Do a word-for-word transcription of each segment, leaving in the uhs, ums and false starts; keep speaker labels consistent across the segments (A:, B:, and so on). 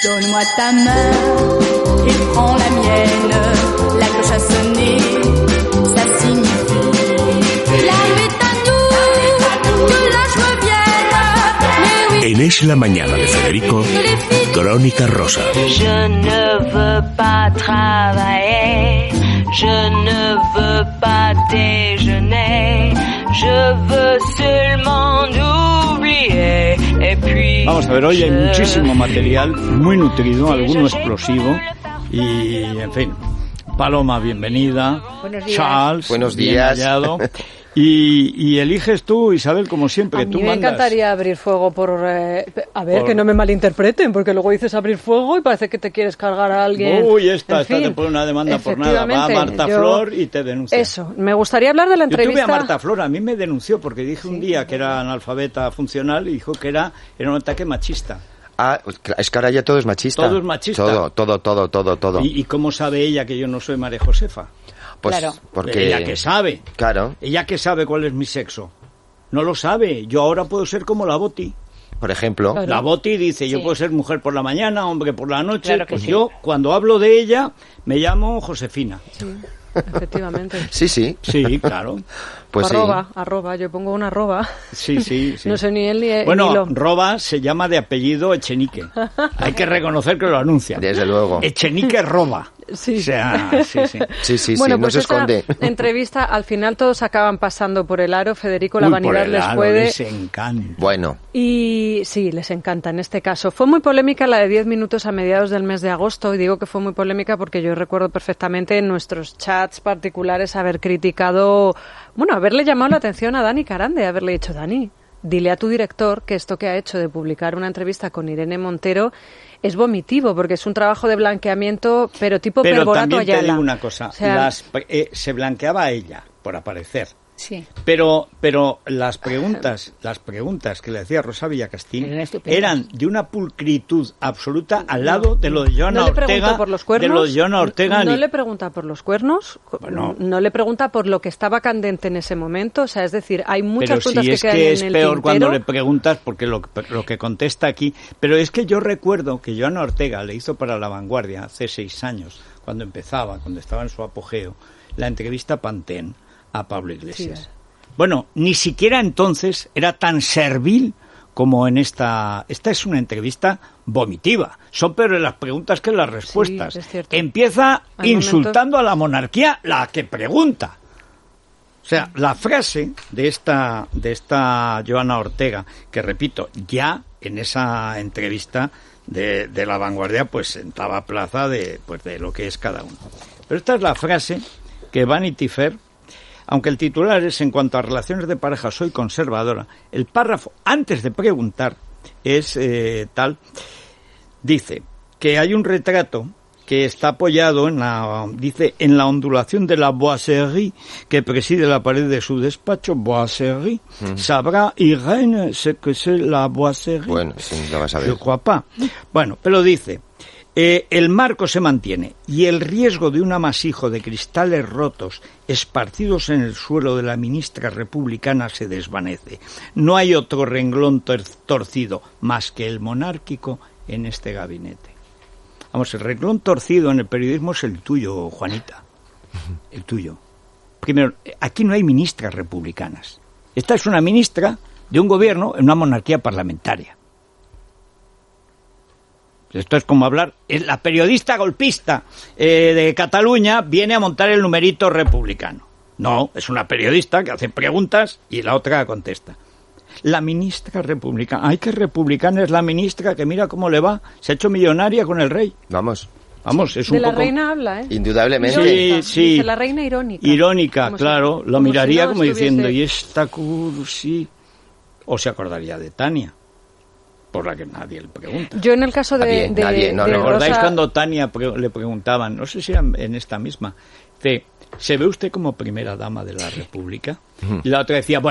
A: Donne-moi ta main et prends la mienne. La cloche a sonné, ça signifie la nuit à nous, que la joie vienne. Mais oui,
B: En Es la Mañana de Federico, Crónica Rosa.
C: Je ne veux pas travailler, je ne veux pas déjeuner, je veux seulement oublier. Et puis
D: Vamos a ver, hoy hay muchísimo material, muy nutrido, alguno explosivo y, en fin, Paloma, bienvenida.
E: Buenos días.
D: Charles,
F: Buenos
D: bien
F: días.
D: hallado. Y, y eliges tú, Isabel, como siempre,
E: A mí
D: tú
E: me
D: mandas.
E: encantaría abrir fuego por... Eh, a ver,
D: Por-
E: que no me malinterpreten, porque luego dices abrir fuego y parece que te quieres cargar a alguien.
D: Uy, esta,
E: En
D: esta
E: fin,
D: te pone una demanda por nada. Va a
E: efectivamente,
D: Marta
E: yo-
D: Flor y te denuncia.
E: Eso, me gustaría hablar de la
D: Yo tuve
E: entrevista...
D: a Marta Flor, a mí me denunció porque dije un día que era analfabeta funcional y dijo que era, era un ataque machista.
F: Ah, es que ahora ya todo es machista.
D: Todo es machista.
F: Todo, todo, todo, todo, todo.
D: ¿Y, y cómo sabe ella que yo no soy María Josefa?
F: Pues
E: Claro.
F: porque...
D: Ella que sabe.
F: Claro,
D: Ella que sabe cuál es mi sexo. No lo sabe. Yo ahora puedo ser como la Boti.
F: por ejemplo...
E: Claro.
D: La Boti dice, yo
E: Sí.
D: puedo ser mujer por la mañana, hombre por la noche.
E: Claro que
D: Pues
E: sí.
D: yo, cuando hablo de ella, me llamo Josefina.
E: Sí, efectivamente.
F: Sí, sí,
D: Sí, claro.
F: pues sí.
E: arroba, arroba, yo pongo una arroba.
D: Sí, sí, sí.
E: No sé ni él ni ni
D: Bueno,
E: lo.
D: Roba se llama de apellido Echenique. Hay que reconocer que lo anuncia.
F: Desde luego.
D: Echenique Roba.
E: Sí.
D: O sea, sí, sí.
F: Sí, sí,
E: Bueno,
F: sí, no
E: pues
F: se
E: esta
F: esconde.
E: entrevista, al final todos acaban pasando por el aro, Federico, la
D: Uy, por
E: vanidad
D: el
E: les
D: aro,
E: puede...
D: les encanta.
F: Bueno,
E: Y sí, les encanta en este caso. Fue muy polémica la de diez minutos a mediados del mes de agosto, y digo que fue muy polémica porque yo recuerdo perfectamente en nuestros chats particulares haber criticado, bueno, haberle llamado la atención a Dani Carande, haberle dicho, Dani, dile a tu director que esto que ha hecho de publicar una entrevista con Irene Montero es vomitivo, porque es un trabajo de blanqueamiento, pero tipo
D: Pero
E: Perborato
D: también te
E: Ayala.
D: digo una cosa,
E: O sea,
D: las, eh, se blanqueaba a ella por aparecer.
G: Sí.
D: Pero, pero las preguntas, las preguntas que le hacía Rosa Villacastín
G: Eran estupendas.
D: eran de una pulcritud absoluta al lado de lo de Joana
E: no le pregunta
D: Ortega,
E: por los cuernos,
D: de lo de Joana Ortega.
E: no
D: ni-
E: le pregunta por los cuernos,
D: Bueno.
E: no le pregunta por lo que estaba candente en ese momento, o sea, es decir, hay muchas
D: pero
E: preguntas
D: si
E: que
D: es
E: quedan
D: que
E: en
D: es
E: el
D: peor
E: tintero.
D: cuando le preguntas, porque lo, lo que contesta aquí, pero es que yo recuerdo que Joana Ortega le hizo para La Vanguardia hace seis años, cuando empezaba, cuando estaba en su apogeo, la entrevista Pantén a Pablo Iglesias.
E: Sí.
D: Bueno, ni siquiera entonces era tan servil como en esta... Esta es una entrevista vomitiva. Son peores las preguntas que las respuestas.
E: Sí, es cierto.
D: Empieza
E: Hay
D: insultando a la monarquía, la que pregunta. O sea, la frase de esta, de esta Joana Ortega, que repito, ya en esa entrevista de, de La Vanguardia, pues sentaba plaza de, pues de lo que es cada uno. Pero esta es la frase que Vanity Fair, aunque el titular es en cuanto a relaciones de pareja soy conservadora, el párrafo antes de preguntar es eh, tal, dice que hay un retrato que está apoyado en la, dice, en la ondulación de la boiserie que preside la pared de su despacho, boiserie. Mm. ¿Sabrá Irene ce que c'est la boiserie?
F: bueno, sí, lo vas a ver.
D: Je crois pas. Bueno, pero dice, eh, el marco se mantiene y el riesgo de un amasijo de cristales rotos esparcidos en el suelo de la ministra republicana se desvanece. No hay otro renglón tor- torcido más que el monárquico en este gabinete. Vamos, el renglón torcido en el periodismo es el tuyo, Juanita. El tuyo. Primero, aquí no hay ministras republicanas. Esta es una ministra de un gobierno en una monarquía parlamentaria. Esto es como hablar, la periodista golpista eh, de Cataluña viene a montar el numerito republicano. No, es una periodista que hace preguntas y la otra contesta. La ministra republicana, ay, que republicana es la ministra, que mira cómo le va, se ha hecho millonaria con el rey.
F: Vamos,
D: Vamos, es un
E: de la
D: poco...
E: reina habla, ¿eh?
F: indudablemente.
D: Sí,
E: Irónica,
D: sí.
E: dice la reina irónica.
D: Irónica,
E: Como si-
D: claro, lo
E: como si
D: miraría
E: no
D: como diciendo,
E: estuviese-
D: y esta cursi... O se acordaría de Tania, por la que nadie le pregunta.
E: Yo en el caso de,
F: Nadie,
E: de,
F: nadie, no,
E: de
F: no.
D: ¿Recordáis
E: Rosa-
D: cuando Tania pre- le preguntaban, no sé si era en esta misma, dice, ¿se ve usted como primera dama de la República? Y la otra decía, bueno,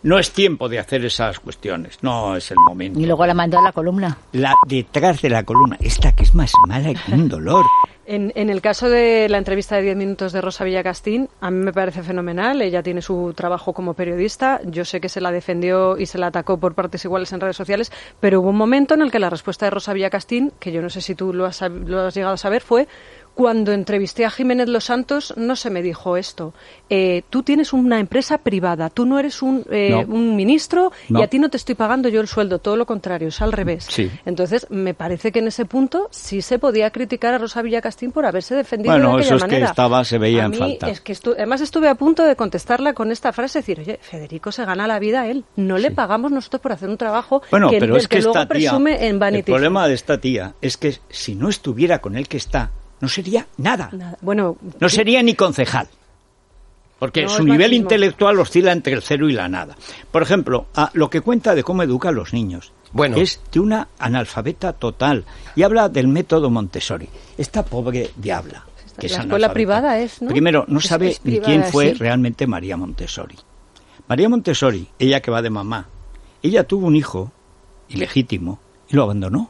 D: no es tiempo de hacer esas cuestiones, no es el momento.
G: Y luego la mandó a la columna.
D: La detrás de la columna, esta que es más mala que un dolor.
E: En, en el caso de la entrevista de diez minutos de Rosa Villacastín, a mí me parece fenomenal. Ella tiene su trabajo como periodista. Yo sé que se la defendió y se la atacó por partes iguales en redes sociales, pero hubo un momento en el que la respuesta de Rosa Villacastín, que yo no sé si tú lo has, lo has llegado a saber, fue: cuando entrevisté a Jiménez Los Santos no se me dijo esto. Eh, tú tienes una empresa privada, tú no eres un, eh, no. un ministro no. y a ti no te estoy pagando yo el sueldo, todo lo contrario, es al revés.
D: Sí.
E: Entonces, me parece que en ese punto sí se podía criticar a Rosa Villacastín por haberse defendido
D: bueno,
E: de aquella
D: eso es
E: manera.
D: Que estaba, se veía
E: a
D: en
E: mí
D: falta.
E: Es que estu- además estuve a punto de contestarla con esta frase, decir, oye, Federico se gana la vida a él, no sí. le pagamos nosotros por hacer un trabajo
D: bueno,
E: que,
D: pero es que,
E: que luego
D: esta tía,
E: presume en Vanity
D: el problema
E: Fair.
D: de esta tía es que si no estuviera con el que está, no sería nada.
E: nada. Bueno,
D: no sería ni concejal. Porque
E: no,
D: su
E: es
D: nivel
E: machismo.
D: intelectual oscila entre el cero y la nada. Por ejemplo, a lo que cuenta de cómo educa a los niños
F: bueno.
D: es de una analfabeta total. Y habla del método Montessori. Esta pobre diabla. Que
E: la
D: es
E: escuela privada es, ¿no?
D: Primero, no
G: es,
D: sabe
G: es
D: ni
G: privada,
D: quién fue
G: sí.
D: realmente María Montessori. María Montessori, ella que va de mamá, ella tuvo un hijo ilegítimo y lo abandonó.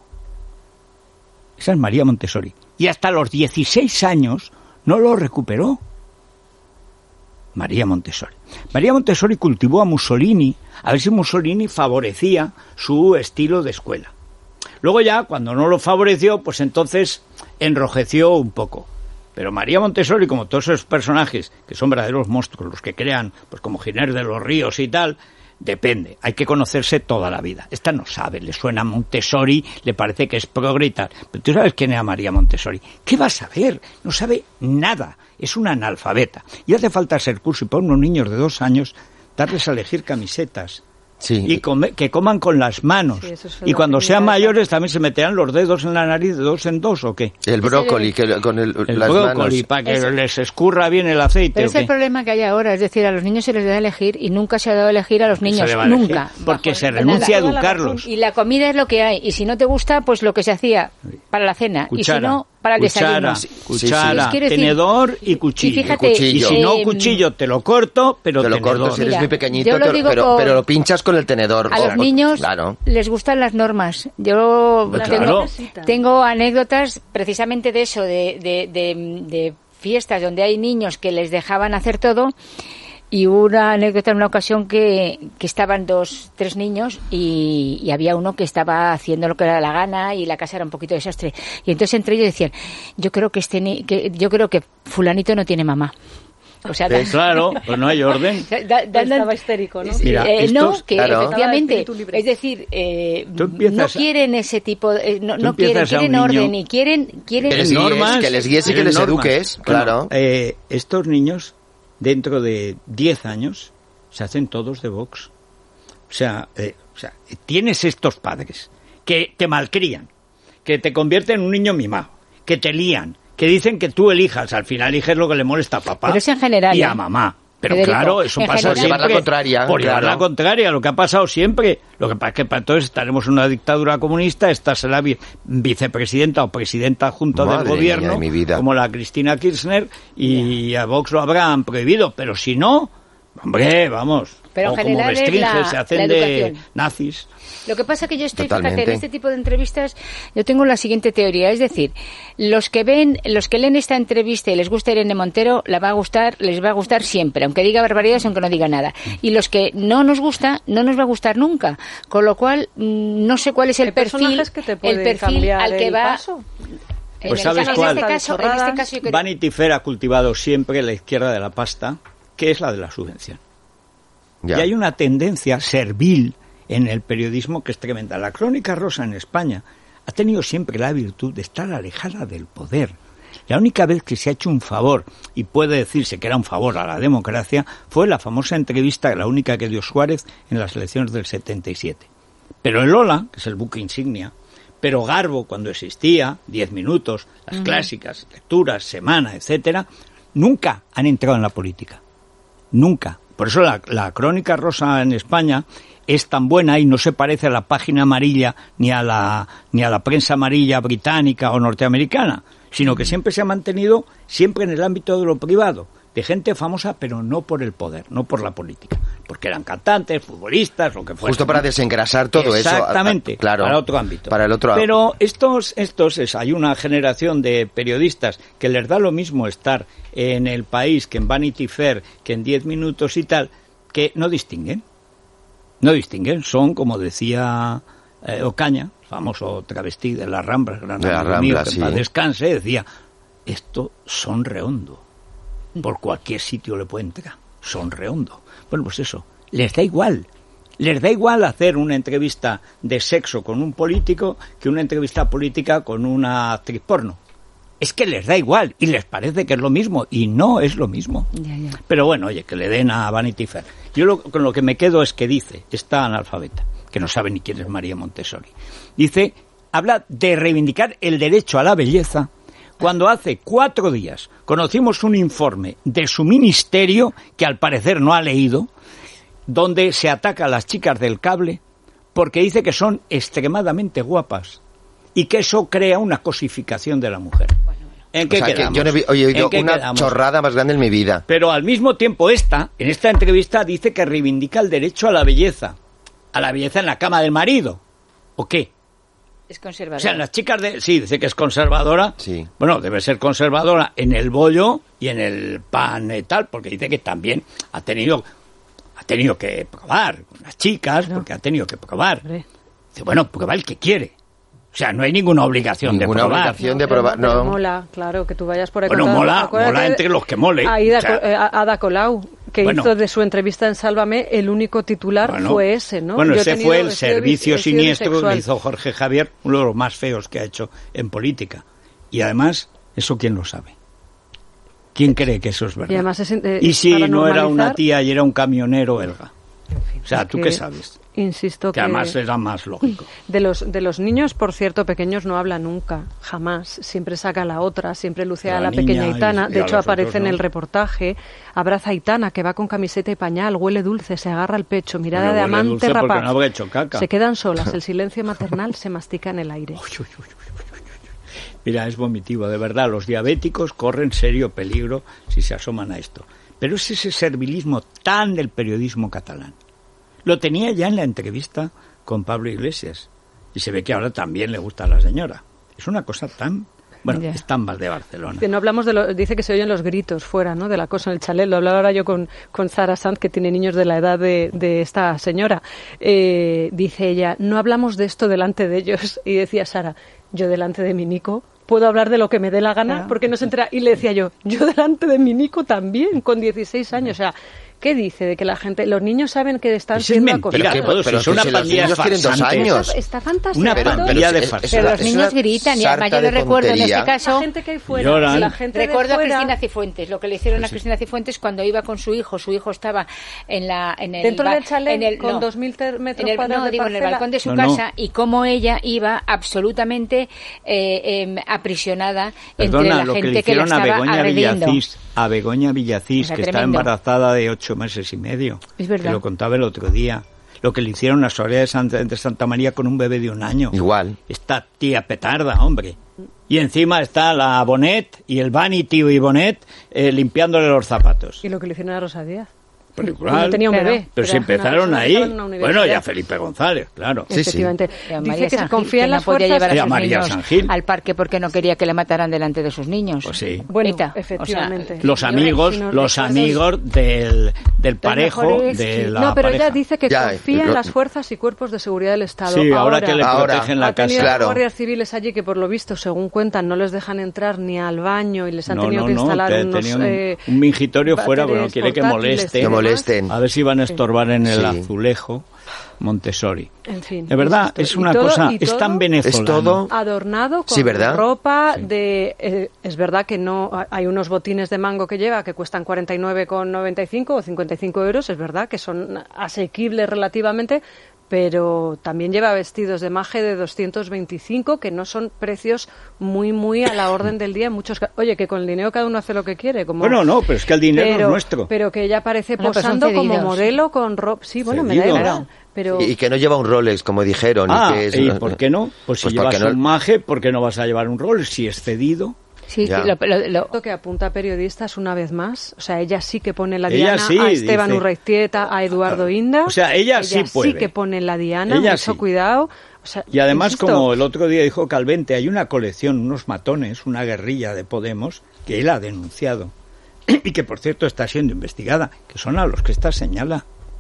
D: Esa es María Montessori. Y hasta los dieciséis años no lo recuperó. María Montessori. María Montessori cultivó a Mussolini, a ver si Mussolini favorecía su estilo de escuela. Luego ya, cuando no lo favoreció, pues entonces enrojeció un poco. Pero María Montessori, como todos esos personajes, que son verdaderos monstruos, los que crean, pues como Ginés de los Ríos y tal, depende, hay que conocerse toda la vida. Esta no sabe, le suena a Montessori, le parece que es progre y tal. Pero tú sabes quién era María Montessori. ¿Qué va a saber? No sabe nada. Es una analfabeta. Y hace falta ser curso y para unos niños de dos años darles a elegir camisetas.
F: Sí.
D: Y come, que coman con las manos.
E: Sí, eso es
D: y cuando sean
E: esa.
D: mayores también se meterán los dedos en la nariz de dos en dos, ¿o qué?
F: El brócoli, que con el,
D: El
F: las
D: brócoli,
F: manos.
D: para que
G: Es-
D: les escurra bien el aceite.
G: Pero
D: ¿o
G: es el
D: qué?
G: problema que hay ahora, es decir, a los niños se les da a elegir y nunca se ha dado a elegir a los
D: Se
G: niños,
D: le va a elegir,
G: nunca.
D: porque
G: Bajo
D: se
G: nada.
D: renuncia a
E: Toda la
D: educarlos.
G: Y la comida es lo que hay, y si no te gusta, pues lo que se hacía para la cena,
D: Cuchara,
G: y si no, para el
D: cuchara,
G: desayuno.
D: cuchara,
G: Sí, sí. Quiero decir,
D: tenedor y cuchillo.
G: y fíjate,
F: Y cuchillo.
D: Y si no
G: eh,
D: cuchillo te lo corto, pero
F: Te lo
D: tenedor.
F: corto si eres
G: Mira,
F: muy pequeñito,
G: yo lo
F: te-
G: digo
F: pero,
G: con-
F: pero lo pinchas con el tenedor.
G: A
F: O-
G: los niños
F: Claro.
G: les gustan las normas. Yo
D: Pues
G: tengo,
D: claro.
G: tengo anécdotas precisamente de eso, de, de, de, de fiestas donde hay niños que les dejaban hacer todo. Y hubo una anécdota en una ocasión que, que estaban dos, tres niños y, y había uno que estaba haciendo lo que le era la gana y la casa era un poquito desastre. Y entonces entre ellos decían, yo creo que este ni- que yo creo que fulanito no tiene mamá. O sea,
D: Pues claro, pues no hay orden.
G: da- da- dan-
E: Estaba histérico, ¿no?
D: Mira,
G: eh, no,
D: estos-
G: que
F: claro.
G: efectivamente,
E: Estaba de espíritu libre.
G: es decir, eh,
D: Tú empiezas
G: no
D: a-
G: quieren ese tipo, de- eh, no,
D: tú
G: no quieren,
D: empiezas a un
G: quieren orden
D: niño-
G: y quieren, quieren
F: Que les
D: Tienen
F: guíes,
D: normas,
F: que les guíes y que
D: tienen
F: les
D: normas.
F: eduques,
D: Bueno,
F: claro.
D: eh, estos niños, dentro de diez años, se hacen todos de Vox. O sea, eh, o sea, tienes estos padres que te malcrían, que te convierten en un niño mimado, que te lían, que dicen que tú elijas, al final eliges lo que le molesta a papá
G: Pero es en general,
D: y
G: ¿eh?
D: a mamá. Pero
G: Federico,
D: claro, eso
G: en
D: pasa
G: general.
F: Por llevar
D: siempre.
F: la contraria,
D: Por llevar
F: claro.
D: la contraria, lo que ha pasado siempre. Lo que pasa es que para entonces estaremos en una dictadura comunista, esta será vi- vicepresidenta o presidenta adjunta
F: Madre
D: del
F: mía
D: gobierno,
F: de mi vida.
D: como la Cristina Kirchner, y a Vox lo habrán prohibido. Pero si no, hombre, vamos.
G: Pero en
D: o como
G: general es
D: restringe,
G: la-
D: se hacen
G: la
D: de
G: educación.
D: nazis.
G: Lo que pasa que yo estoy,
F: Totalmente.
G: fíjate, en este tipo de entrevistas yo tengo la siguiente teoría, es decir, los que ven, los que leen esta entrevista y les gusta Irene Montero, la va a gustar, les va a gustar siempre, aunque diga barbaridades, aunque no diga nada. Y los que no nos gusta, no nos va a gustar nunca. Con lo cual, mm, no sé cuál es el
E: Hay
G: perfil,
E: personajes que te
G: el
E: pueden
G: perfil
E: cambiar
G: al que
E: el
G: va.
E: paso.
G: En
D: Pues
G: el
D: ¿sabes
G: caso-
D: cuál?
G: En este caso, en este caso yo creo-
D: Vanity Fair ha cultivado siempre la izquierda de la pasta, que es la de la subvención.
F: Ya.
D: Y hay una tendencia servil en el periodismo que es tremenda. La Crónica Rosa en España ha tenido siempre la virtud de estar alejada del poder. La única vez que se ha hecho un favor, y puede decirse que era un favor a la democracia, fue la famosa entrevista, la única que dio Suárez en las elecciones del setenta y siete. Pero el Ola, que es el buque insignia, pero Garbo, cuando existía, diez minutos, las clásicas, lecturas, semana, etcétera, nunca han entrado en la política. Nunca. Por eso la, la Crónica Rosa en España es tan buena y no se parece a la página amarilla ni a la ni a la prensa amarilla británica o norteamericana, sino que siempre se ha mantenido siempre en el ámbito de lo privado, de gente famosa, pero no por el poder, no por la política, porque eran cantantes, futbolistas, lo que fuera.
F: Justo para
D: ¿no?
F: desengrasar todo
D: Exactamente,
F: eso.
D: Exactamente,
F: claro,
D: para otro ámbito.
F: Para el otro ámbito.
D: Pero estos, estos es, hay una generación de periodistas que les da lo mismo estar en El País que en Vanity Fair, que en diez minutos y tal, que no distinguen. No distinguen, son, como decía eh, Ocaña, famoso travesti de las Ramblas, gran
F: de la
D: amigo
F: Rambla,
D: mío, que
F: sí.
D: en paz descanse, decía, esto son rehondo. Por cualquier sitio le puede entrar. Son rehondo. Bueno, pues eso, les da igual. Les da igual hacer una entrevista de sexo con un político que una entrevista política con una actriz porno. Es que les da igual y les parece que es lo mismo y no es lo mismo.
G: Ya, ya.
D: Pero bueno, oye, que le den a Vanity Fair. Yo lo, con lo que me quedo es que dice, esta analfabeta, que no sabe ni quién es María Montessori, dice, habla de reivindicar el derecho a la belleza cuando hace cuatro días conocimos un informe de su ministerio que al parecer no ha leído, donde se ataca a las chicas del cable porque dice que son extremadamente guapas y que eso crea una cosificación de la mujer. ¿En qué
F: o sea,
D: quedamos?
F: que yo no he oído
D: ¿En qué
F: una
D: quedamos?
F: chorrada más grande en mi vida.
D: Pero al mismo tiempo esta, en esta entrevista, dice que reivindica el derecho a la belleza. A la belleza en la cama del marido. ¿O qué?
G: Es conservadora.
D: O sea, las chicas de... Sí, dice que es conservadora.
F: Sí.
D: Bueno, debe ser conservadora en el bollo y en el pan y tal, porque dice que también ha tenido... Ha tenido que probar con las chicas, porque ha tenido que probar.
E: Hombre.
D: Dice, bueno, porque va el que quiere. O sea, no hay ninguna obligación
F: Ninguna
D: de probar.
F: obligación de
E: Pero-
F: probar,
E: pero
F: no.
E: mola, claro, que tú vayas por ahí.
D: Bueno,
E: con toda-
D: mola,
E: acuérdate
D: mola
E: de-
D: entre los que mole.
E: Aida,
D: O sea,
E: Co- eh, Ada Colau, que
D: Bueno.
E: hizo de su entrevista en Sálvame, el único titular
D: Bueno,
E: fue ese, ¿no?
D: Bueno,
E: Yo he
D: ese
E: tenido-
D: fue el
E: he sido bi-
D: servicio
E: he sido
D: siniestro que
E: bisexual.
D: hizo Jorge Javier, uno de los más feos que ha hecho en política. Y además, ¿eso quién lo sabe? ¿Quién cree que eso es verdad?
E: Y además es, eh,
D: ¿Y si
E: para
D: no era
E: normalizar-
D: una tía y era un camionero belga?
E: En fin,
D: O sea,
E: es
D: ¿tú
E: que
D: qué sabes?
E: Insisto
D: Que
E: que...
D: además era más lógico.
E: De los, de los niños, por cierto, pequeños no habla nunca, jamás. Siempre saca a la otra, siempre luce
D: La
E: a la
D: niña
E: pequeña
D: y-
E: Aitana.
D: y
E: De
D: a
E: hecho,
D: los
E: aparece
D: otros
E: en
D: no.
E: el reportaje. Abraza a Aitana, que va con camiseta y pañal, huele dulce, se agarra al pecho, mirada
D: Bueno,
E: de
D: huele
E: amante
D: dulce porque
E: rapaz.
D: no habrá hecho caca.
E: Se quedan solas, el silencio maternal se mastica en el aire.
D: Uy, uy, uy, uy, uy, uy, uy. Mira, es vomitivo, de verdad. Los diabéticos corren serio peligro si se asoman a esto. Pero es ese servilismo tan del periodismo catalán. Lo tenía ya en la entrevista con Pablo Iglesias. Y se ve que ahora también le gusta a la señora. Es una cosa tan... Bueno,
G: Ya.
D: es tan mal de Barcelona.
E: Que no hablamos de lo, dice que se oyen los gritos fuera, ¿no? De la cosa en el chalet. Lo hablaba ahora yo con, con Sara Sanz, que tiene niños de la edad de, de esta señora. Eh, dice ella, no hablamos de esto delante de ellos. Y decía Sara, yo delante de mi Nico puedo hablar de lo que me dé la gana,
G: Claro.
E: porque no se entera. Y le decía yo, yo delante de mi Nico también, con dieciséis años. O sea, ¿qué dice? De que la gente, los niños saben que están
D: Eso es
E: siendo
D: mentira,
E: acosados.
D: todo,
F: pero
D: si son
F: que
D: una
F: si los
D: pandilla de
F: niños tienen dos
D: farsantes.
F: años.
E: Está, está fantaseando.
D: Una
F: Pero- pero
D: pandilla
F: es-
D: de
F: es-
D: farsantes.
G: Pero
F: una-
G: los
F: es
G: niños
F: una
G: gritan, y
F: sarta
G: además yo
F: de
G: lo recuerdo en
F: tontería.
G: este caso.
E: La gente que hay fuera,
D: Lloran.
E: la gente de
G: Recuerdo a
E: fuera-
G: Cristina Cifuentes, lo que le hicieron a Cristina Cifuentes cuando iba con su hijo. Su hijo estaba en la en el
E: Dentro
G: ba-
E: del chalet,
G: en el-
E: con
G: no,
E: dos mil ter- metros
G: en el,
E: cuadrados
G: no,
E: de
G: digo, en el
E: parcela.
G: balcón de su
D: No, no.
G: casa, y cómo ella iba absolutamente eh, em, aprisionada
D: Perdona,
G: entre la
D: lo que le
G: gente que la
D: hicieron a
G: estaba
D: Begoña
G: agrediendo.
D: Villacís, a Begoña Villacís,
G: Era
D: que está
G: tremendo.
D: embarazada de ocho meses y medio.
G: Es verdad.
D: Que lo contaba el otro día. Lo que le hicieron a Soria de Santa, de Santa María con un bebé de un año.
F: Igual.
D: Esta tía petarda, hombre. Y encima está la Bonet y el Vanity y Bonet eh, limpiándole los zapatos.
E: Y lo que le hicieron a Rosa Díaz.
D: Pero
E: No
D: igual.
E: tenía un
G: Claro.
E: bebé.
D: Pero si
E: era una
D: empezaron
E: persona que
D: ahí.
E: estaba en una universidad.
D: Bueno, ya Felipe González, claro.
F: Sí, sí.
E: Efectivamente.
G: Y a
E: Dice
G: María
E: que
G: San
E: confía
G: Gil,
E: en
G: que no
E: las
G: podía
E: fuerzas.
G: llevar a
D: Era
G: sus
D: María
G: niños
D: San Gil.
G: al parque porque no quería que le mataran delante de sus niños.
D: Pues sí.
E: Bueno,
G: Eta,
E: efectivamente.
G: o sea,
D: Los
E: Yo,
D: amigos,
E: si no
D: los
E: recuerdo-
D: amigos del, del parejo
G: mejores
D: de
G: que-
D: la
E: No, pero
D: pareja.
E: ella dice que
F: Ya,
E: confía en
F: lo-
E: las fuerzas y cuerpos de seguridad del Estado.
D: Sí, ahora, que le
F: Ahora.
D: protegen la
E: ha tenido
D: casa.
F: Claro.
E: guardias civiles allí que, por lo visto, según cuentan, no les dejan entrar ni al baño y les han
D: No,
E: tenido
D: no,
E: que
D: no,
E: instalar
D: que
E: unos
D: tenían un-
E: eh,
D: un mingitorio fuera, pero no
E: váteres
D: quiere que
E: portátiles
D: molesten.
E: y
F: Que
E: demás.
F: molesten.
D: A ver si van a estorbar en el
F: Sí.
D: azulejo Montessori.
E: En fin.
D: De verdad,
E: insisto,
D: es
E: y
D: una
E: todo-
D: cosa,
E: y
D: es
E: todo
D: tan venezolano.
F: Es todo-
E: adornado con
F: Sí, ¿verdad?
E: ropa
D: Sí.
E: de... eh, es verdad que no hay unos botines de mango que lleva que cuestan cuarenta y nueve con noventa y cinco o cincuenta y cinco euros, es verdad que son asequibles relativamente, pero también lleva vestidos de maje de doscientos veinticinco, que no son precios muy, muy a la orden del día en muchos ca- Oye, que con el dinero cada uno hace lo que quiere. Como...
D: Bueno, no, pero es que el dinero
E: pero,
D: es nuestro.
E: Pero que ella aparece
G: Bueno, pero son
E: posando como
G: cedidos.
E: modelo con ropa... Sí, bueno, me da
D: Cedidos.
E: igual, pero...
F: Y que no lleva un Rolex, como dijeron.
D: Ah,
F: y que es-
D: ¿y por qué no? Pues si
F: Pues
D: llevas
F: porque no-
D: un maje, ¿por qué no vas a llevar un rol si es cedido?
G: Sí,
F: Ya.
G: lo, lo, lo-
E: Lo que apunta a periodistas una vez más, o sea, ella sí que pone la
D: Ella
E: diana
D: sí,
E: a Esteban
D: dice-
E: Urreiztieta, a Eduardo Inda.
D: O sea, ella sí puede.
E: que pone la diana,
D: Ella
E: mucho
D: sí.
E: cuidado. O sea,
D: Y además,
E: insisto,
D: como el otro día dijo Calvente, hay una colección, unos matones, una guerrilla de Podemos que él ha denunciado y que, por cierto, está siendo investigada, que son a los que esta señala.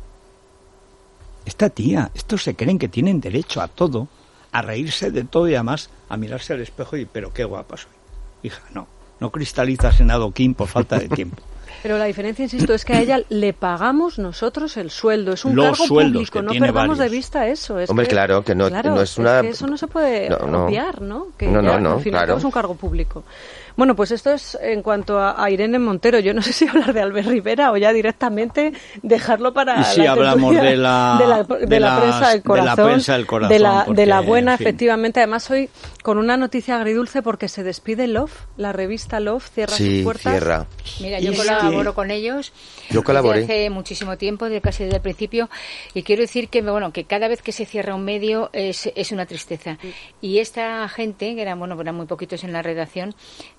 D: Esta tía, estos se creen que tienen derecho a todo, a reírse de todo y además a mirarse al espejo y, pero qué guapa soy. Hija, no, no cristalizas en adoquín por falta de tiempo.
E: Pero la diferencia, insisto, es que a ella le pagamos nosotros el sueldo. Es un
D: Los
E: cargo
D: sueldos,
E: público,
D: que
E: no
D: tiene
E: perdamos
D: varios.
E: de vista eso. Es
F: Hombre, claro, que no-
E: claro,
F: no es una-
E: que eso no se puede
F: No, no.
E: obviar, ¿no? Que
F: No, no,
E: ya,
F: no,
E: al fin y al
F: claro.
E: cabo es un cargo público. Bueno, pues esto es en cuanto a, a Irene Montero. Yo no sé si hablar de Albert Rivera o ya directamente dejarlo para
D: Y si
E: la
D: hablamos
E: tertulia
D: de la-
E: de la,
D: de
E: de la
D: las-
E: prensa del
D: de la
E: corazón,
D: prensa del corazón,
E: de la,
D: porque,
E: de la buena,
D: en fin.
E: efectivamente. Además, hoy con una noticia agridulce porque se despide Love, la revista Love cierra
F: Sí,
E: sus puertas.
F: cierra.
G: Mira,
D: Y
G: yo
D: es
G: colaboro
D: que-
G: con ellos
F: Yo colaboré.
G: desde hace muchísimo tiempo, de casi desde el principio, y quiero decir que bueno, que cada vez que se cierra un medio es, es una tristeza. Y esta gente, que eran bueno, eran muy poquitos en la redacción,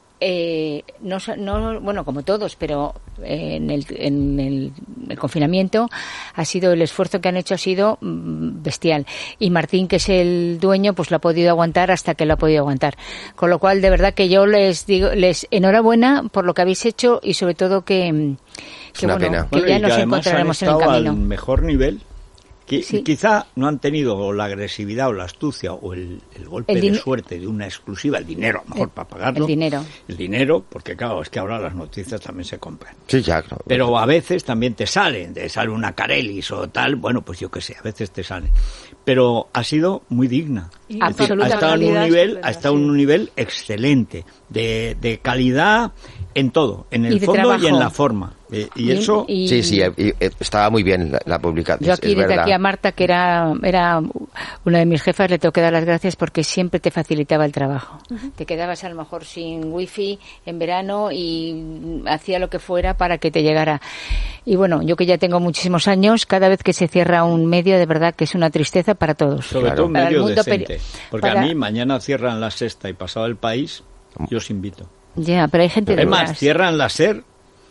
G: eh, no, so- no, bueno, como todos, pero eh, en, el, en el, el confinamiento ha sido el esfuerzo que han hecho ha sido mm, bestial. Y Martín, que es el dueño, pues lo ha podido aguantar hasta que lo ha podido aguantar. Con lo cual, de verdad que yo les digo, les enhorabuena por lo que habéis hecho y sobre todo que, mm,
F: Es
G: que
F: una
G: bueno,
F: pena.
G: que
D: Bueno,
G: ya
D: y
G: nos
D: además han
G: encontraremos en el
D: estado
G: camino.
D: al mejor nivel. Que
G: Sí.
D: Quizá no han tenido la agresividad o la astucia o el, el golpe
G: El
D: de
G: din-
D: suerte de una exclusiva, el dinero, a lo mejor
G: El-
D: para pagarlo.
G: el dinero.
D: El dinero, porque claro, es que ahora las noticias también se compran.
F: Sí, ya, claro.
D: Pero a veces también te salen, te sale una Carelis o tal, bueno, pues yo qué sé, a veces te salen. Pero ha sido muy digna.
E: Y
D: Es decir, ha
G: absolutamente.
D: estado en un
E: calidad
D: nivel,
E: estupenda,
D: ha estado en
E: sí.
D: un nivel excelente, de, de calidad en todo, en
G: Y
D: el
G: de
D: fondo
G: trabajo.
D: y en la forma. Eh, y, eso,
G: y-
F: Sí, sí, eh, y, eh, estaba muy bien la, la publicación.
G: Yo
F: es-
G: aquí,
F: es
G: desde
F: verdad.
G: aquí a Marta, que era, era una de mis jefas, le tengo que dar las gracias porque siempre te facilitaba el trabajo. Te quedabas a lo mejor sin wifi en verano y hacía lo que fuera para que te llegara. Y bueno, yo que ya tengo muchísimos años, cada vez que se cierra un medio, de verdad que es una tristeza para todos.
D: sobre
F: Claro.
D: todo un
G: Para el
D: medio
G: mundo
D: decente.
G: peri-
D: Porque
G: para-
D: a mí mañana cierran la Sexta y pasado el País, yo os invito.
G: Ya, pero hay gente de
D: Es más,
G: veras.
D: cierran la SER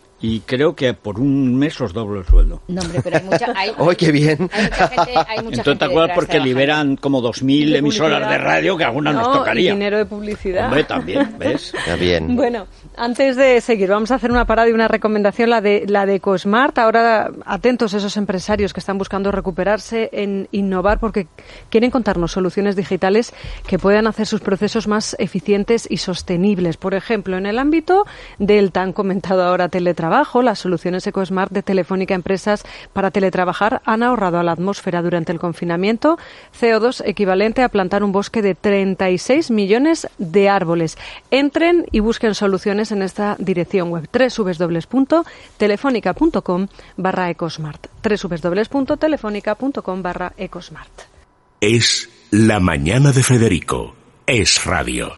D: y creo que por un mes os doblo el sueldo.
G: No, hombre, pero hay mucha... Hay,
F: ¡Ay, qué bien!
G: Hay mucha gente, hay mucha
D: Entonces te
G: gente
D: acuerdas
G: detrás
D: porque
G: trabajando.
D: liberan como dos mil
E: De
D: emisoras
E: publicidad.
D: de radio que algunas
E: No,
D: nos tocaría.
E: y dinero de publicidad.
D: Hombre, también, ¿ves?
F: Ya, bien.
E: Bueno, antes de seguir, vamos a hacer una parada y una recomendación, la de la de EcoSmart. Ahora, atentos esos empresarios que están buscando recuperarse en innovar porque quieren contarnos soluciones digitales que puedan hacer sus procesos más eficientes y sostenibles. Por ejemplo, en el ámbito del tan comentado ahora teletrabajo, las soluciones EcoSmart de Telefónica Empresas para teletrabajar han ahorrado a la atmósfera durante el confinamiento C O dos equivalente a plantar un bosque de treinta y seis millones de árboles. Entren y busquen soluciones en esta dirección web doble u doble u doble u punto telefónica punto com barra ecosmart doble u doble u doble u punto telefónica punto com barra ecosmart.
B: Es La Mañana de Federico. Es radio.